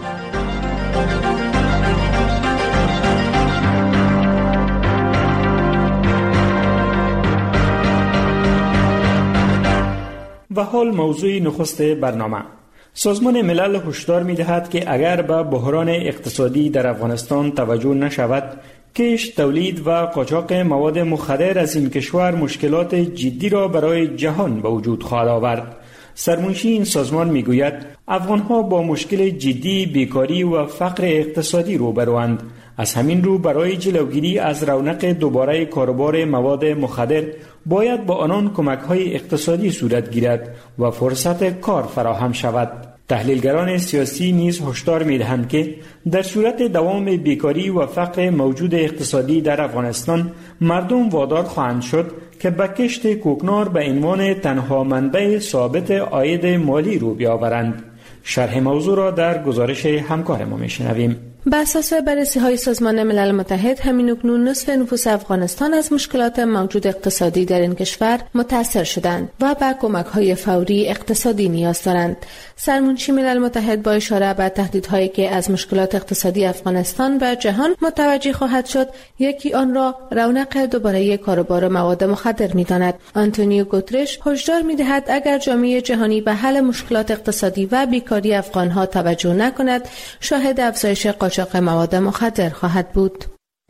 و حال موضوع نخست برنامه. سازمان ملل هشدار می‌دهد که اگر به بحران اقتصادی در افغانستان توجه نشود، کشت، تولید و قاچاق مواد مخدر از این کشور مشکلات جدی را برای جهان به وجود خواهد آورد. سرمنشی این سازمان میگوید افغانها با مشکل جدی بیکاری و فقر اقتصادی روبروند. از همین رو برای جلوگیری از رونق دوباره کاروبار مواد مخدر باید با آنان کمک‌های اقتصادی صورت گیرد و فرصت کار فراهم شود. تحلیلگران سیاسی نیز هشدار می‌دهند که در صورت دوام بیکاری و فقر موجود اقتصادی در افغانستان مردم وادار خواهند شد که به کشت کوکنار به عنوان تنها منبع ثابت عاید مالی رو بیاورند. شرح موضوع را در گزارش همکار ما می‌شنویم. بر اساس بررسی‌های سازمان ملل متحد همین اکنون نصف نفوس افغانستان از مشکلات موجود اقتصادی در این کشور متاثر شدند و به کمک‌های فوری اقتصادی نیاز دارند. سرمنشی ملل متحد با اشاره به تهدیدهایی که از مشکلات اقتصادی افغانستان و جهان متوجه خواهد شد، یکی آن را رونق دوباره کاروبار مواد مخدر می‌داند. آنتونیو گوترش هشدار می‌دهد اگر جامعه جهانی به حل مشکلات اقتصادی و بیکاری افغان‌ها توجه نکند، شاهد افزایش قاچاق مواد مخدر خواهد بود.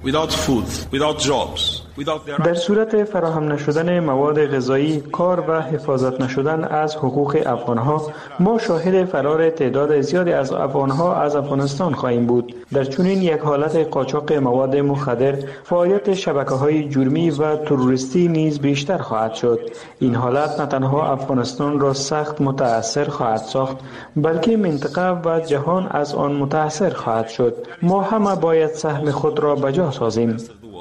در صورت فراهم نشدن مواد غذایی، کار و حفاظت نشدن از حقوق افغانها، ما شاهد فرار تعداد زیادی از افغانها از افغانستان خواهیم بود. در چنین یک حالت قاچاق مواد مخدر، فعالیت شبکه‌های جرمی و تروریستی نیز بیشتر خواهد شد. این حالت نه تنها افغانستان را سخت متأثر خواهد ساخت، بلکه منطقه و جهان از آن متأثر خواهد شد. ما همه باید سهم خود را بجا سازیم.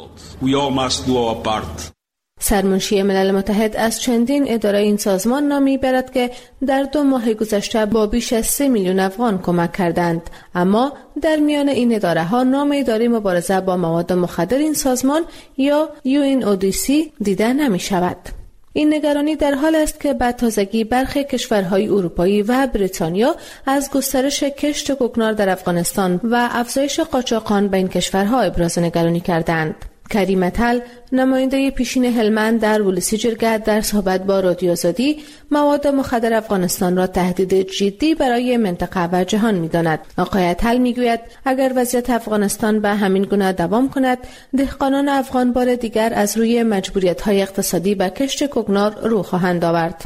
سرمنشی ملل متحد از چندین اداره این سازمان نامی برد که در 2 ماه گذشته با بیش از 3 میلیون افغان کمک کردند، اما در میان این اداره ها نام اداره مبارزه با مواد مخدر این سازمان یا UNODC دیده نمی شود. این نگرانی در حال است که به تازگی برخی کشورهای اروپایی و بریتانیا از گسترش کشت کوکنار در افغانستان و افزایش قاچاقان به این کشورها ابراز نگرانی کردند. کریم تل، نماینده پیشین هلمند در ولسی جرگه، در صحبت با رادیو آزادی مواد مخدر افغانستان را تهدید جدی برای منطقه و جهان می‌داند. آقای تل می‌گوید اگر وضعیت افغانستان به همین گونه دوام کند، دهقانان افغان بار دیگر از روی مجبوریت‌های اقتصادی به کشت کوکنار رو خواهند آورد.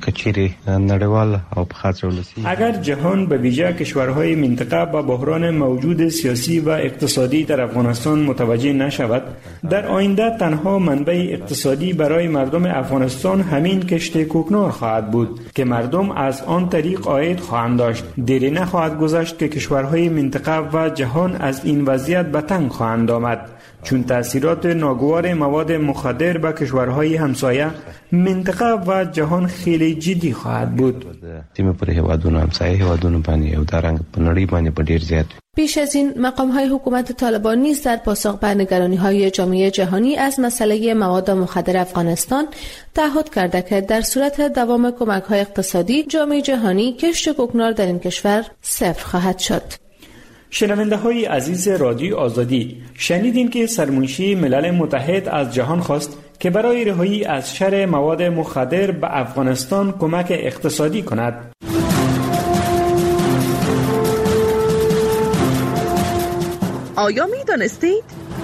اگر جهان به ویژه کشورهای منطقه با بحران موجود سیاسی و اقتصادی در افغانستان متوجه نشود، در آینده تنها منبع اقتصادی برای مردم افغانستان همین کشت کوکنار خواهد بود که مردم از آن طریق عاید خواهند داشت. دیری نخواهد گذشت که کشورهای منطقه و جهان از این وضعیت به تنگ خواهند آمد، چون تأثیرات ناگوار مواد مخدر به کشورهای همسایه، منطقه و جهان خیلی جدی خواهد بود. بیش از این مقام‌های حکومت طالبان نیز در پاسخ به نگرانی‌های جامعه جهانی از مسئله مواد مخدر افغانستان تعهد کرده که در صورت دوام کمک‌های اقتصادی، جامعه جهانی کشت کوکنار در این کشور صفر خواهد شد. شنونده های عزیز رادیو آزادی، شنیدین که سرمنشی ملل متحد از جهان خواست که برای رهایی از شر مواد مخدر به افغانستان کمک اقتصادی کند. آیا می دانستید؟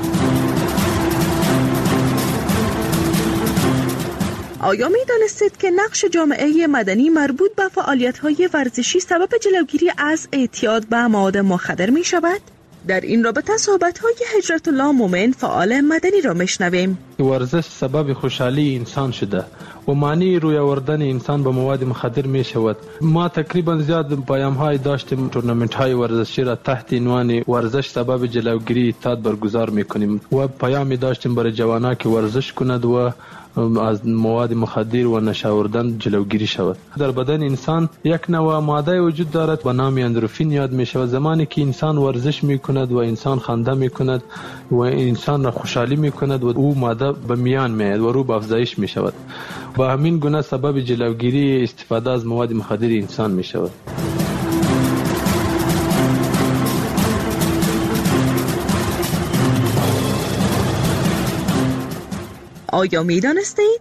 آیا می دانستید که نقش جامعه مدنی مربوط به فعالیت‌های ورزشی سبب جلوگیری از اعتیاد به مواد مخدر می شود؟ در این رابطه صحبت‌های هجرت الله مومن فعال مدنی را میشنویم. ورزش سبب خوشحالی انسان شده و معنی روی آوردن انسان به مواد مخدر می شود. ما تقریبا زیاد پیام‌های داشتیم، تورنمنت‌های ورزشی را تحت عنوان ورزش سبب جلوگیری اعتیاد برگزار می‌کنیم و پیامی داشتیم برای جوانان که ورزش کند و از مواد مخدر و نشه آوردن جلوگیری شود. در بدن انسان یک نوع ماده وجود دارد به نام اندروفین یاد می شود. زمانی که انسان ورزش می کند و انسان خنده می کند و انسان را خوشحالی می کند و او ماده به میان می آید و رو به افزایش می شود. با همین گونه سبب جلوگیری استفاده از مواد مخدر انسان می شود. آیا می دانستید؟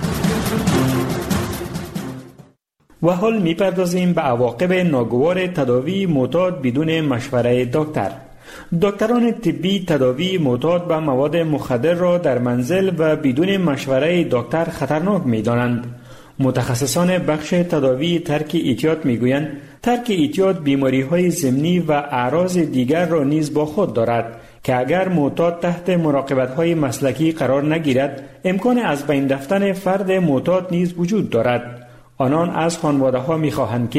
و حال می پردازیم به عواقب ناگوار تداوی معتاد بدون مشوره دکتر. دکتران طبی تداوی معتاد به مواد مخدر را در منزل و بدون مشوره دکتر خطرناک می دانند. متخصصان بخش تداوی ترک اعتیاد می گویند ترک اعتیاد بیماری های ضمنی و اعراض دیگر را نیز با خود دارد که اگر معتاد تحت مراقبت های مسلکی قرار نگیرد امکان از بین رفتن فرد معتاد نیز وجود دارد. آنان از خانواده ها می خواهند که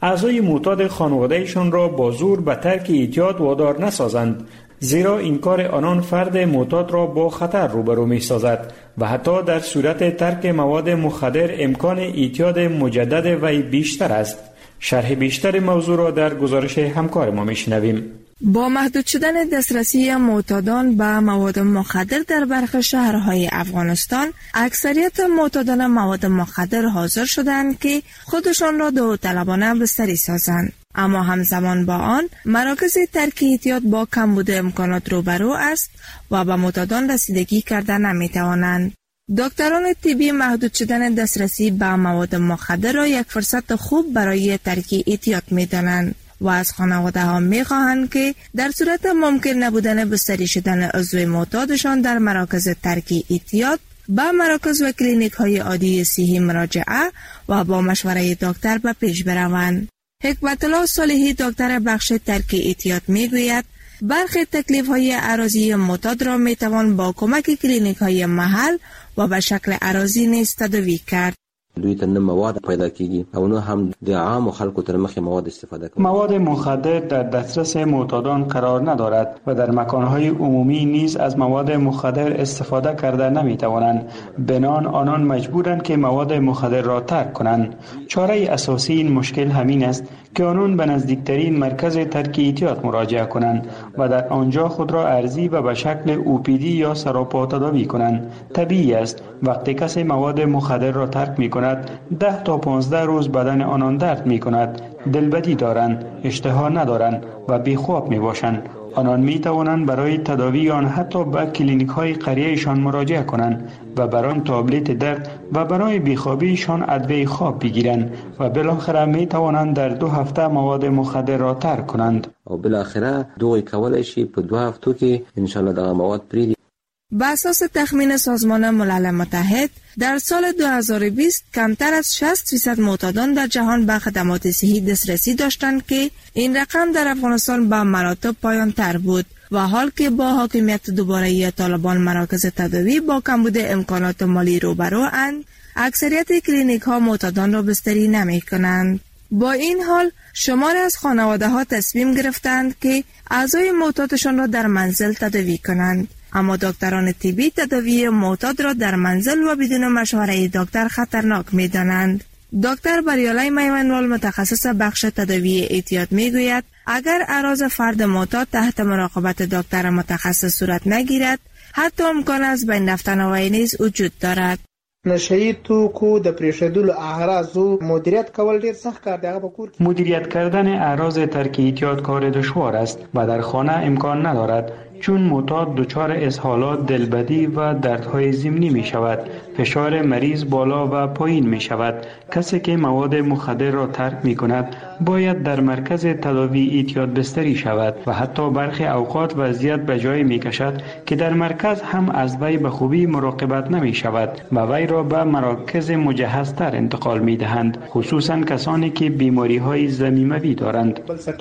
اعضای معتاد خانوادهشان را با زور به ترک اعتیاد وادار نسازند، زیرا این کار آنان فرد معتاد را با خطر روبرو می سازد و حتی در صورت ترک مواد مخدر امکان اعتیاد مجدد وی بیشتر است. شرح بیشتر موضوع را در گزارش همکار ما میشنویم. با محدود شدن دسترسی معتادان به مواد مخدر در برخی شهرهای افغانستان، اکثریت معتادان مواد مخدر حاضر شدند که خودشان را داوطلبانه بستری سازند. اما همزمان با آن مراکز ترک اعتیاد با کمبود امکانات روبرو است و به معتادان رسیدگی کرده نمیتوانند. دکتران طبی محدود شدن دسترسی به مواد مخدر را یک فرصت خوب برای ترک اعتیاد می‌دانند و از خانواده ها می‌خواهند که در صورت ممکن نبودن بستری شدن عضو معتادشان در مراکز ترک اعتیاد به مراکز و کلینیک های عادی صحی مراجعه و با مشوره دکتر به پیش بروند. حکمت الله صالحی دکتر بخش ترک اعتیاد میگوید برخی تکلیف های اراضی معتاد را میتوان با کمک کلینیک های محل و به شکل اراضی نیز تداوی کرد. دوی ته مواد پیدا کیږي او نو هم د عام خلکو تر مخه مواد استفاده کوي. مواد مخدر در دسترس معتادان قرار ندارد و در مکانهای عمومی نیز از مواد مخدر استفاده کرده نمیتوانند. بنان آنان مجبورند که مواد مخدر را ترک کنند. چاره اساسی این مشکل همین است که آنان به نزدیکترین مرکز ترک اعتیاد مراجعه کنند و در آنجا خود را ارضی و به شکل OPD یا سراپا تداوی کنند. طبیعی است وقتی کسی مواد مخدر را ترک می‌کند 10 تا 15 روز بدن آنان درد می‌کند، دلبدی دارند، اشتها ندارند و بیخواب می‌باشند. آنان می‌توانند برای تداوی آن حتی به کلینیک‌های قریه‌شان مراجعه کنند و برای تابلت درد و برای بیخوابیشان ادویه خواب بگیرند و بالاخره می‌توانند در 2 هفته مواد مخدر را ترک کنند. او بالاخره دوی کولای شي په 2 هفتو کې ان شاء الله دغه مواد پریږدي. بر اساس تخمین سازمان ملل متحد در سال 2020 کمتر از 60% معتادان در جهان به خدمات صحی دسترسی داشتند که این رقم در افغانستان به مراتب پایان تر بود و حال که با حاکمیت دوباره طالبان مراکز تداوی با کمبود امکانات مالی روبرو اند، اکثریت کلینیک ها معتادان را بستری نمی کنند. با این حال شماری از خانواده ها تصمیم گرفتند که اعضای معتادشان را در منزل تداوی کنند. اما دکتران طبی تداوی معتاد را در منزل و بدون مشوره دکتر خطرناک می دانند. دکتر بریالای میمنوال متخصص بخش تداوی اعتیاد می گوید اگر اعراض فرد معتاد تحت مراقبت دکتر متخصص صورت نگیرد، حتی امکان از بین رفتن وی نیز وجود دارد. نشئی توکو د پریښودلو اعراضو مدیریت کول ډیر سخت کار دی. هغه په کور کې مدیریت کردن اعراض ترک اعتیاد کار دشوار است و در خانه امکان ندارد، چون معتاد دچار اسهالات، دلبدی و دردهای ضمنی می شود. فشار مریض بالا و پایین می شود. کسی که مواد مخدر را ترک می کند باید در مرکز تداوی اعتیاد بستری شود و حتی برخی اوقات وضعیت به جای می کشد که در مرکز هم از وی به خوبی مراقبت نمی شود و وی را به مراکز مجهزتر انتقال می دهند، خصوصا کسانی که بیماری های ضمیموی دارند.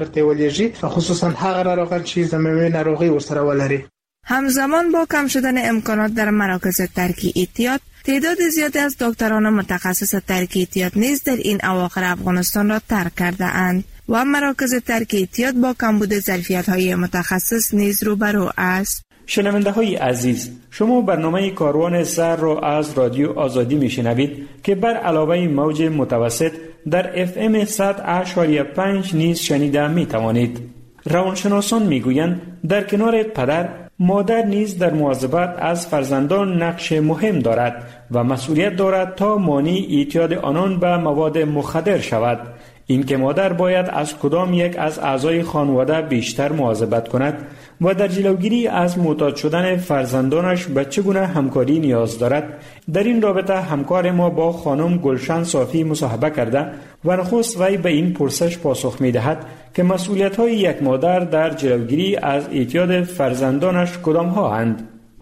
خصوصا هغه ناروغان چې ضمیموي ناروغي ورسره ولري. همزمان با کم شدن امکانات در مراکز ترک اعتیاد، تعداد زیادی از دکتران متخصص ترک اعتیاد نیز در این اواخر افغانستان را ترک کرده اند و مراکز ترک اعتیاد با کمبود ظرفیت‌های متخصص نیز روبرو است. شنونده های عزیز، شما برنامه کاروان سحر را از رادیو آزادی میشنوید که بر علاوه موج متوسط در FM 100.5 نیز شنیده می توانید. روانشناسان میگویند در کنار پدر، مادر نیز در مواظبت از فرزندان نقش مهم دارد و مسئولیت دارد تا مانع اعتیاد آنان به مواد مخدر شود. این که مادر باید از کدام یک از اعضای خانواده بیشتر مواظبت کند و در جلوگیری از معتاد شدن فرزندانش به چگونه همکاری نیاز دارد، در این رابطه همکار ما با خانم گلشن صافی مصاحبه کرده و نخست وی به این پرسش پاسخ می دهد که مسئولیت های یک مادر در جلوگیری از اعتیاد فرزندانش کدام ها اند؟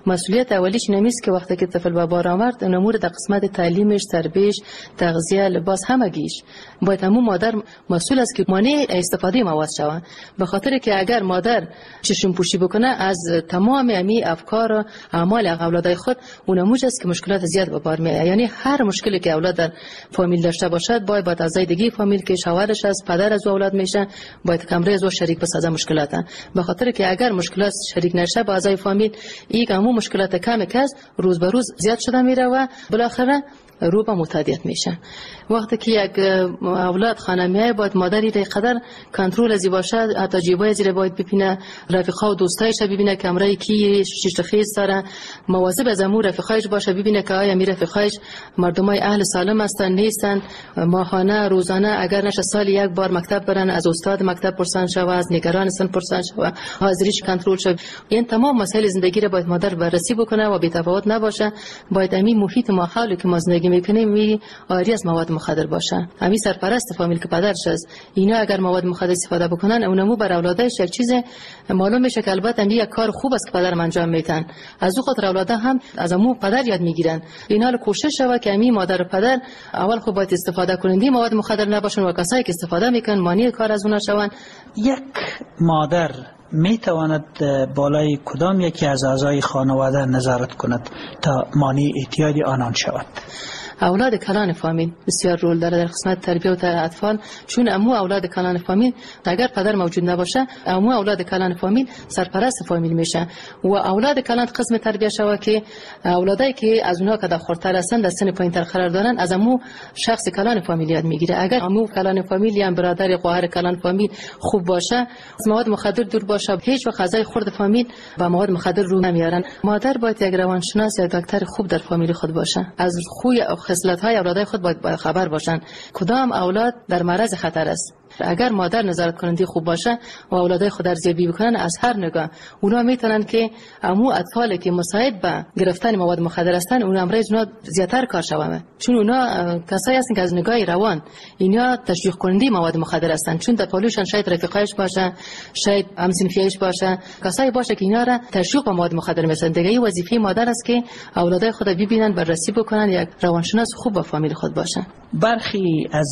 مسئولیت اولیش نمیست که وقتی که طفل به بار آورد امور در قسمت تعلیمش، تربیش، تغذیه، لباس همگیش باید همون مادر مسئول است که مانع استفاده مواد شود. به خاطر که اگر مادر چشم پوشی بکنه از تمام امی افکار و اعمال اولادای خود، اونموج است که مشکلات زیاد به بار میاد. یعنی هر مشکلی که اولاد در فامیل داشته باشد باید با اعضای دیگه فامیل که شوهرش از پدر از اولاد میشه باید کمره از شریک بسازه مشکلات. به خاطر که اگر مشکلات شریک نشه با اعضای فامیل، این همون مشکلات کم کس روز به روز زیاد شده میره و بالاخره رو به معتادیت میشه. وقتی که یک اولاد خانمیه باید مادری در قدر کنترل ازی باشه، حتی جیبای زیر باید ببینه، رفیقا و دوستایش ببینه کمره کی شش خیز داره، مواظب از امور رفیقایش باشه، ببینه که آیا می رفیقایش مردمای اهل سالم هستن نیستن، ماهانه روزانه اگر نشه سال یک بار مکتب برن، از استاد مکتب پرسان شوه، از نگران سن پرسان شوه، حاضریش کنترل شوه. این تمام مسائل زندگی را باید مادر بررسی بکنه و بی‌تفاوت نباشه. باید امی محیط ماحولی که ما زندگی میکنیم می آری از مواد مخدر باشه. همین سرپرست فامیل که پدرش است، اینا اگر مواد مخدر استفاده بکنن اونمو بر اولادش یک چیز معلوم میشه که البته یک کار خوب است که پدر انجام میدن، از او خاطر اولادا هم از امو پدر یاد میگیرن. اینا رو کوشش شوه که امی مادر و پدر اول خوب باید استفاده کننده مواد مخدر نباشن و کسایی که استفاده میکنن مانع کار از اونها شون. یک مادر می تواند بالای کدام یکی از اعضای خانواده نظارت کند تا مانع اعتیاد آنان شود؟ اولاد کلان فامیل بسیار رول داره در قسمت تربیت اطفال، چون امو اولاد کلان فامیل اگر پدر موجود نباشه امو اولاد کلان فامیل سرپرست فامیل میشه و اولاد کلان قسم تربیت شوه که اولادایی که از اونها که خردتر هستن در سن پایینتر قرار دارن از امو شخص کلان فامیل یاد میگیره. اگر امو کلان فامیل یا برادر خواهر کلان فامیل خوب باشه، از مواد مخدر دور باشه، هیچ وقت غذای خرد فامیل با مواد مخدر رو نمیارن. مادر باید یک روانشناس یا دکتر خوب در فامیل خود باشه، از خوی خصلت‌های اولادای خود باید خبر باشن کدام اولاد در معرض خطر است. اگر مادر نظارت کننده خوب باشه و اولادای خود ارزیابی بکنن از هر نگاه، اونا میتونن که امو اطفالی که مساعد به گرفتن مواد مخدر هستن اون امروز اونا زیاتر کار شوه، چون اونا کسایی هستن که از نگاه روان اینا تشویق کننده مواد مخدر هستن، چون در پالوشن شاید رفیقایش باشه، شاید همسنفیایش باشه، کسایی باشه که اینا را تشویق به مواد مخدر میسن. دیگه وظیفه مادر است که اولادای خود ببینن، بررسی بکنن، یک روانشناس خوب با فامیل خود باشه. برخی از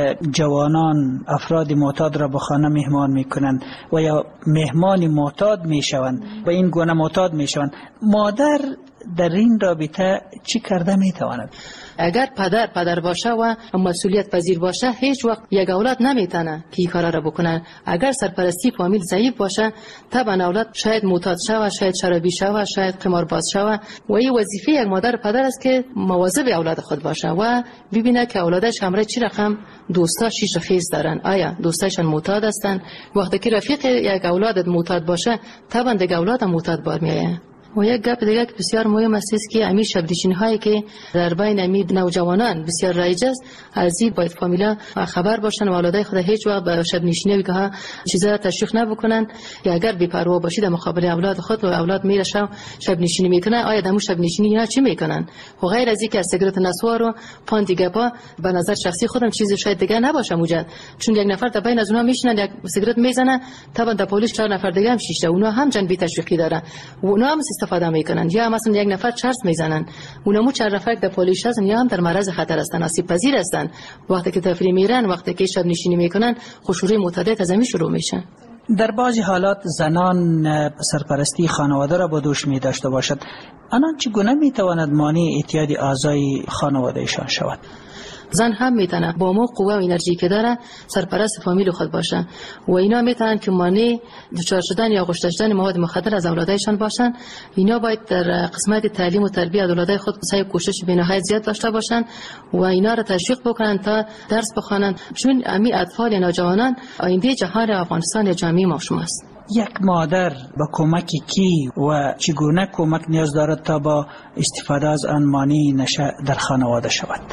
جوانان افراد معتاد را به خانه مهمان میکنند و یا مهمان معتاد میشوند و این گونه معتاد میشوند. مادر در این رابطه چی کرده میتواند؟ اگر پدر باشه و مسئولیت پذیر باشه هیچ وقت یک اولاد نمیتونه که این کارا را بکنه. اگر سرپرستی فامیل ضعیف باشه طبعا اولاد شاید معتاد شوه، شاید شرابی شوه، شاید قمارباز شوه و این وظیفه یک مادر پدر است که مواظب اولاد خود باشه و ببینه که اولادش همراه چی رقم دوستا شیش خیز دارن، آیا دوستاشون معتاد هستن. وقتی که رفیق یک اولاد معتاد باشه طبعا دیگه اولاد معتاد بار میایه. و یک گپ دیگه که بسیار مهم است که امی شبنشینی هایی که در بین امی نوجوانان بسیار رایج است، از این باید فامیلا خبر باشن و اولادای خود هیچ وقت به شبنشینی که چیزا تشویق نبکنن که اگر بی‌پروا باشی در مقابل اولاد خود و اولاد میره شبنشینی میکنه، آیا دمو شبنشینی اینا چی میکنن؟ و غیر از اینکه سیگارت نسوار و پان دیگه با به نظر شخصی خودم چیزی شاید دیگه نباشه موجود، چون یک نفر در بین از اونها میشنن یک سیگارت میزنه طبعا در پلیس 4 نفر دیگه هم شیشه، اونها هم جنبی تشویقی دارن و اونها هم استفاده میکنن. یا مثلا یک نفر چرس میزنن، اونمو 4 نفر در پلیس هستن یا هم در معرض خطر هستن، آسیب پذیر هستن. وقتی که تفریح میرن، وقتی که شب نشینی میکنن، خوشوری معتادیت از همین شروع میشه. در بعضی حالات زنان سرپرستی خانواده را با دوش می داشته باشد، آنان چگونه میتواند مانع اعتیاد اعضای خانوادهشان شود؟ زن هم میتونه با مو قوه و انرژی که داره سرپرست فامیل خود باشه و اینا میتونن که مانع دچار شدن یا آغشته شدن مواد مخدر از اولادایشان باشن. اینا باید در قسمت تعلیم و تربیت اولادای خود سعی کوشش بی‌نهایت زیاد داشته باشن و اینا را تشویق بکنن تا درس بخوانن، چون امی اطفال یا نوجوانان آینده جهان افغانستان یا جامعه ما شماست. یک مادر با کمک کی و چگونه کمک نیاز دارد تا با استفاده از آن مانع نشه در خانواده شود؟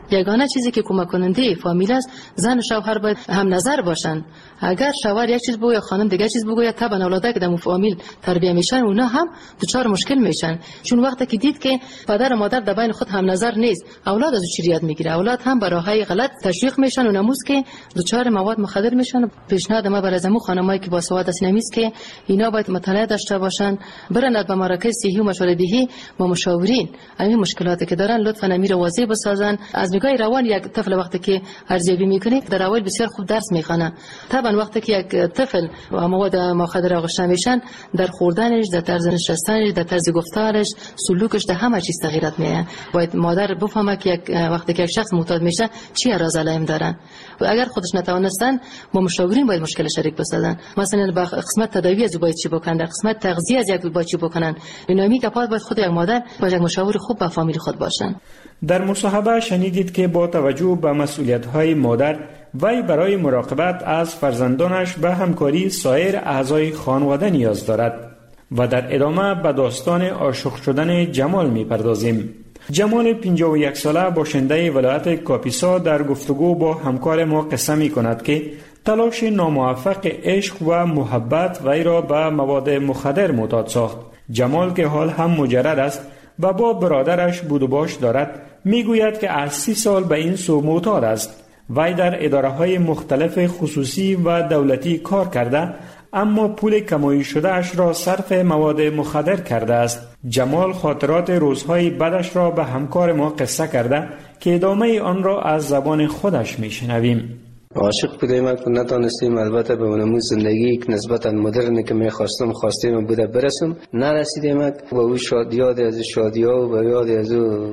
یگانه چیزی که کمک کننده فامیل است زن و شوهر باید هم نظر باشن. اگر شوهر یک چیز بگه خانم دیگه چیز بگه طبعا اولادا که در فامیل تربیت میشن اونا هم دچار مشکل میشن، چون وقتی که دید که پدر و مادر در بین خود هم نظر نیست اولاد از چی یاد میگیره، اولاد هم به راههای غلط تشویق میشن و نموز که دچار مواد مخدر میشن. پیشنهاد ما برای زمو خانمایی که با سواد است نمیست که اینا باید مطالعه داشته باشن، برن به مراکز صحی و مشوره دهی با مشاورین همین مشکلاتی که دارن لطفا امیر واضح بسازن. از نگاه روان یک طفل وقتی که ارزیابی میکنه در اول بسیار خوب درس میخونه. طبعا وقتی که یک طفل و مواد مخدر آغشته میشن در خوردنش، در طرز نشستنش، در طرز گفتارش، سلوکش، در همه چیز تغییرات میاد. باید مادر بفهمه که وقتی که یک شخص معتاد میشه چی اراز علائم دارن و اگر خودش نتوانستن با مشاورین باید مشکل شریک بسازن. مثلا با قسمت تداوی از باید چی بکنن، در قسمت تغذیه از یک باید چی بکنن. اینامی که باید خود یک مادر با یک مشاور خوب با فامیل خود باشن. در مصاحبه شنیدید که با توجه به مسئولیت‌های مادر وی برای مراقبت از فرزندانش به همکاری سایر اعضای خانواده نیاز دارد و در ادامه به داستان عاشق شدن جمال می‌پردازیم. جمال 51 ساله باشنده ولایت کاپیسا در گفتگو با همکار ما قصه می‌کند که تلاش ناموفق عشق و محبت وی را به مواد مخدر معتاد ساخت. جمال که حال هم مجرد است و با برادرش بود و باش دارد میگوید که از 30 سال به این سو معتاد است. وی در اداره‌های مختلف خصوصی و دولتی کار کرده اما پول کمایی شده اش را صرف مواد مخدر کرده است. جمال خاطرات روزهای بعدش را به همکار ما قصه کرده که ادامه آن را از زبان خودش میشنویم. عاشق بودیم که نتانستیم البته به اونمون زندگی که نسبتا مدرنی که میخواستم خواستیم بوده برسم نرسیدیم با او یاد از شادی‌ها و یاد از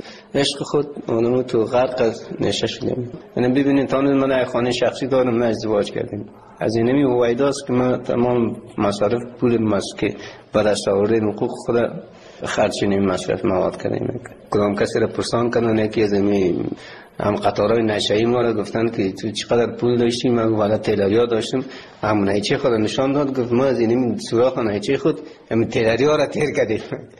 عشق خود اونمون تو غرق نشه شدیم. یعنی ببینید تا من خانه شخصی دارم، من ازدواج کردیم. از اینمی وایداست که من تمام مصارف پول که به دست آوردیم حقوق خود خرچینیم مصرف مواد کردیم. کدام کسی را پرسان کردن که از این هم قطارهای نشایی ما را گفتن که تو چقدر پول داشتیم، من والا تیلریا داشتم، همون هیچی خود نشان داد، گفت ما از این سوراخ هیچی خود همین تیلریا را تیر کردیم.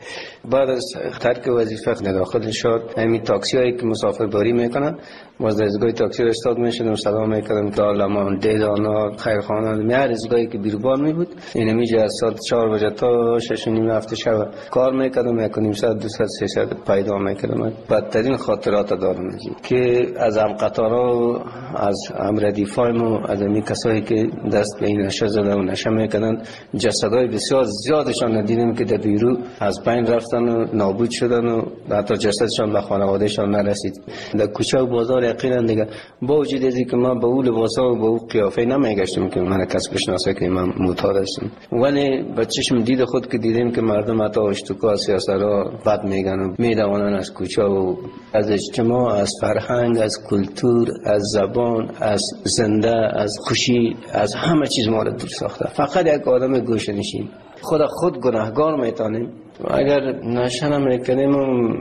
بعد از ترک وظیفه داخل شد همین تاکسی هایی که مسافر باری میکنن باز در ازگاه تاکسی را استاد میشدم سلام میکردم که آلمان دیدانا خیرخانه هر ازگاهی که بیروبان می بود این میجه از ساعت 4 بجه تا 6 نیم هفته شب کار میکردم، یک نیم ساعت 200 300 پیدا میکردم. بدترین خاطرات دارم که از هم قطارها از هم ردیفای ما از همی کسایی که دست به این نشه زده و نشه میکردن جسدهای بسیار زیادشان ندیدیم که در بیرو از بین رفتن و نابود شدن و حتی جسدشان به خانوادهشان نرسید. در کوچه و بازار یقینا دیگه با وجود ازی که من به او لباسا و به او قیافه نمیگشتم که من کس بشناسه که من معتاد هستم، ولی به چشم دید خود که دیدیم که مردم حتی اشتکا سیاسرها بد میگن و میدوانن از کوچه و از اجتماع، از فرهنگ، از کلتور، از زبان، از زنده، از خوشی، از همه چیز ما را دور ساخته. فقط یک آدم گوشه نشین خود گناهگار میتونیم اگر نشه نمیکنیم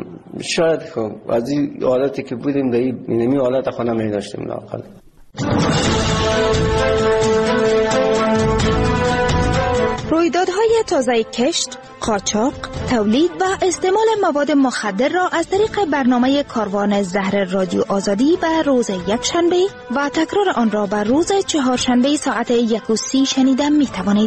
شاید خب از این حالتی که بودیم در این حالت خانه میداشتیم لااقل. رویدادهای تازه کشت، قاچاق، تولید و استعمال مواد مخدر را از طریق برنامه کاروان زهر رادیو آزادی به روز یکشنبه و تکرار آن را به روز چهارشنبه ساعت 1:30 شنیده می توانید.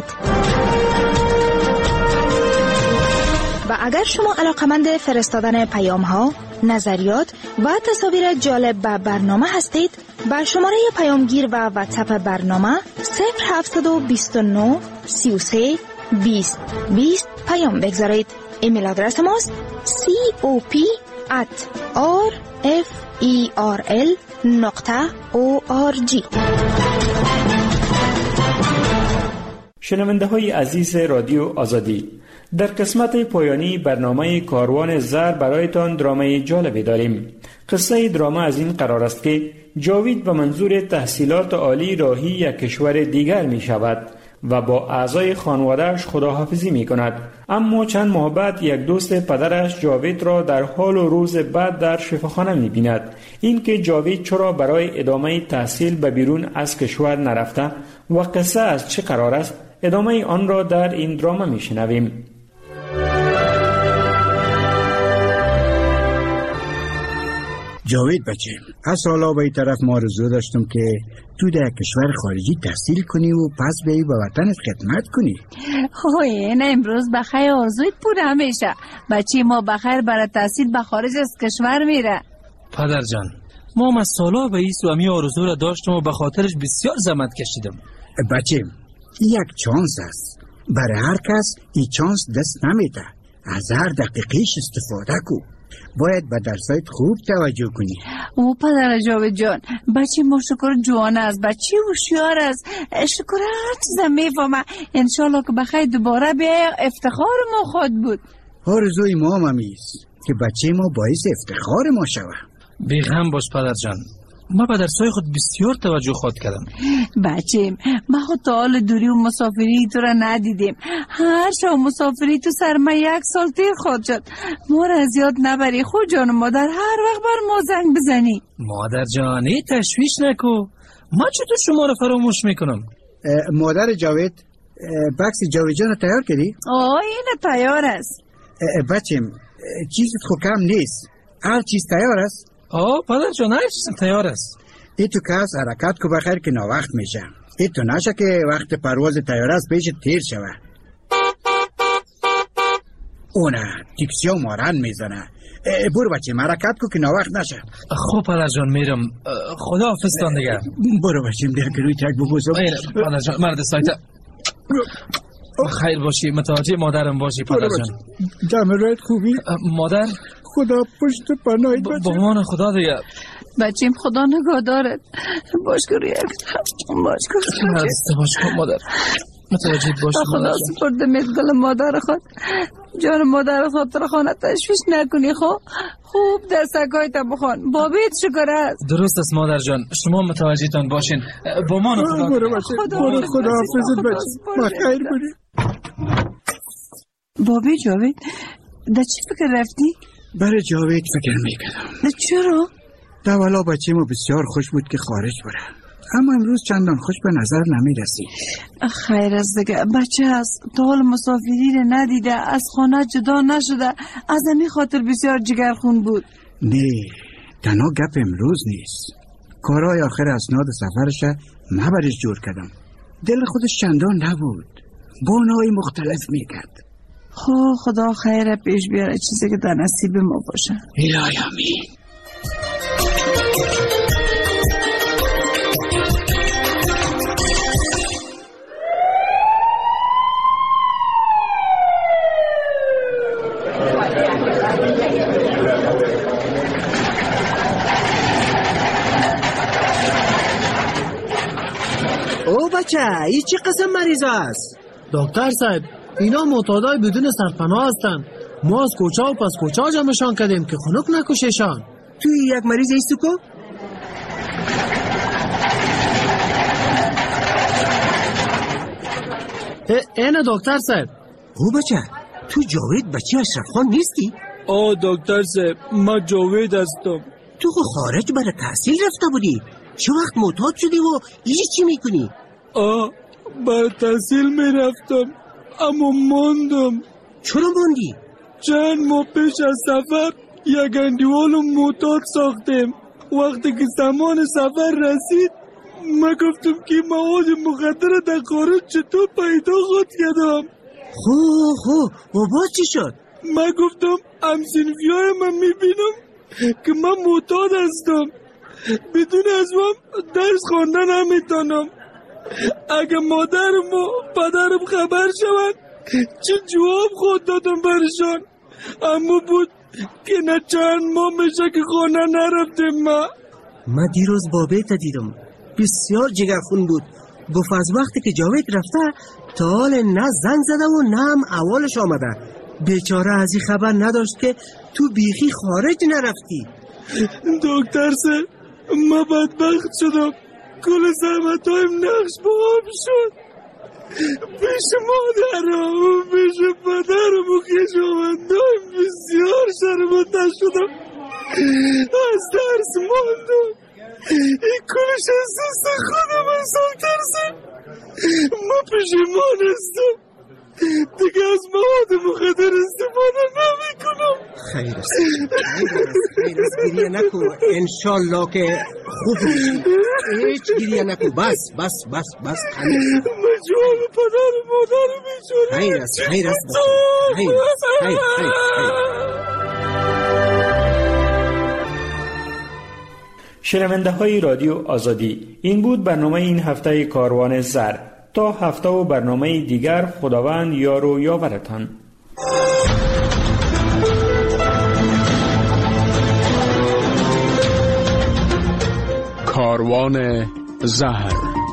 و اگر شما علاقمند فرستادن پیام ها، نظریات و تصاویر جالب به برنامه هستید، با شماره پیامگیر و واتساپ برنامه 0729 33 20 20 پیام بگذارید. ایمیل آدرس ماست cop@rferl.org. شنونده های عزیز رادیو آزادی، در قسمت پایانی برنامه کاروان زر برایتان درامه جالبی داریم. قصه دراما از این قرار است که جاوید به منظور تحصیلات عالی راهی یک کشور دیگر می شود و با اعضای خانواده‌اش خداحافظی می کند. اما چند ماه بعد یک دوست پدرش جاوید را در حال و روز بعد در شفاخانه می بیند. این که جاوید چرا برای ادامه تحصیل به بیرون از کشور نرفته و قصه از چه قرار است، ادامه آن را در این دراما می شنویم. جاوید بچه، از سالا به این طرف ما رزو داشتم که تو در کشور خارجی تحصیل کنی و پس به وطنت خدمت کنی. این امروز بخیر آرزویت پوره میشه. بچه ما بخیر برای تحصیل به خارج از کشور میره. پدر جان، ما از سالا به این سوامی آرزو را داشتم و به خاطرش بسیار زحمت کشیدم. بچه، یک چانس است. برای هر کس این چانس دست نمیده. از هر دقیقیش استفاده کو. باید به درسایت خوب توجه کنی. او پدر جاوید جان، بچه ما شکر جوان است، بچه هوشیار است، شکر هر چیزم میفهمه. انشالله که بخیر دوباره بیا، افتخار ما خود بود. آرزوی ما هم است که بچه ما باعث افتخار ما شوه. بیغم باش پدر جان، ما به درسای خود بسیار توجه خود کردم. بچه ما خود تا حال دوری و مسافری تو را ندیدیم. هر شب مسافری تو سر ما 1 سال تیر خود شد. ما را از یاد نبری. خود جان مادر هر وقت بر ما زنگ بزنی. مادر جانی تشویش نکو، ما چطور شما را فراموش میکنم. مادر جاوید، بکس جاوید جان تیار کردی؟ این تیار است. بچه چیزت خود کم نیست، هر چیز تیار است؟ پدر جان هر چیز تیار است. ای تو کس حرکت کو بخیر که ناوقت میشه. ای تو نشه که وقت پرواز تیار است پیش تیر شوه. اونه تیکسی و مارن میزنه. برو بچه حرکت کو که ناوقت نشه. خوب پدر جان میرم. خدا حافظتان دیگه. برو بچه بیا که روی ترک بگوزم. پدر جان مرد سایته. خیر باشی، متوجه مادرم باشی پدر جان. جمعیت خوبی؟ مادر خدا پشت پناهید بچه. با امان خدا دیگه. بچیم خدا نگاه دارد. باش که روی باش که باش کن مادر. متوجه باشی خدا سپرده میدگل مادر خود. جان مادر خود را خانه تشویش نکنی. خوب دستگاه تا بخوان. بابیت شکر است. درست است مادر جان، شما متوجه تان باشین. با امان خدا. برو خدا حافظت بچه. بخیر بری. بابی جاوید در چی فکر رفتی؟ برای جاوید فکر میکردم. چرا؟ دولا بچه ما بسیار خوش بود که خارج بره، اما امروز چندان خوش به نظر نمیرسی. خیر است دیگه، بچه است، تا حال مسافری رو ندیده، از خانه جدا نشده، از همین خاطر بسیار جگرخون بود. نه، تنها گپ امروز نیست. کارهای آخر اسناد سفرش مبرش جور کردم. دل خودش چندان نبود، بانای مختلف میکرد. خدا خیر پیش بیاره، چیزی که در نصیب ما باشه. الهی آمین. او بچه، این چه قسم مریض است؟ دکتر صاحب، اینا معتادای بدون سرپناه هستن. ما از کوچه و پس کوچه جمعشان کردیم که خنک نکششان. توی یک مریض ایستو کو؟ اینه دکتر صاحب. او بچه، تو جاوید بچه اشرف خان نیستی؟ دکتر صاحب، ما جاوید هستم. تو خارج برای تحصیل رفته بودی؟ چه وقت معتاد شدی و ایجی چی میکنی؟ برای تحصیل میرفتم اما ماندم. چرا ماندی؟ چند ماه پیش از سفر یک اندیوال معتاد ساختیم. وقتی که زمان سفر رسید ما گفتم که مواد مخدر در خارج چطور پیدا خود کردم. و باز چی شد؟ ما گفتم همسنفیای من میبینم که من معتاد هستم، بدون از من درس خواندن نمیتونم. اگه مادرم و پدرم خبر شود چه جواب خود دادم برشان. اما بود که نه چند ماه میشه که خانه نرفتیم. من دیروز بابیت دیدم، بسیار جگرخون بود. گفت از وقتی که جاوید رفته تا حال نه زنگ زده و نه هم اولش آمده. بیچاره از این خبر نداشت که تو بیخی خارج نرفتی. دکتر سه، ما بدبخت شدم. کل زحمتایم نقش با آب شد. پیش مادرم و پیش پدرم و خویشاوندایم بسیار شرمنده شدم. از درس ماندم. این کلش احساس خودم حساب ترسم. ما پشیمان هستم. دیگه از مواد مخدر استفاده نمی کنم. خیر است گریه نکو، انشالله که خوب میشی. هیچ گریه نکو، بس خیر جواب پدر مادر میشونی. خیر است خیر. شنونده های رادیو آزادی، این بود برنامه این هفته کاروان زر. تا هفته و برنامه دیگر، خداوند یار و یاورتان. کاروان زهر.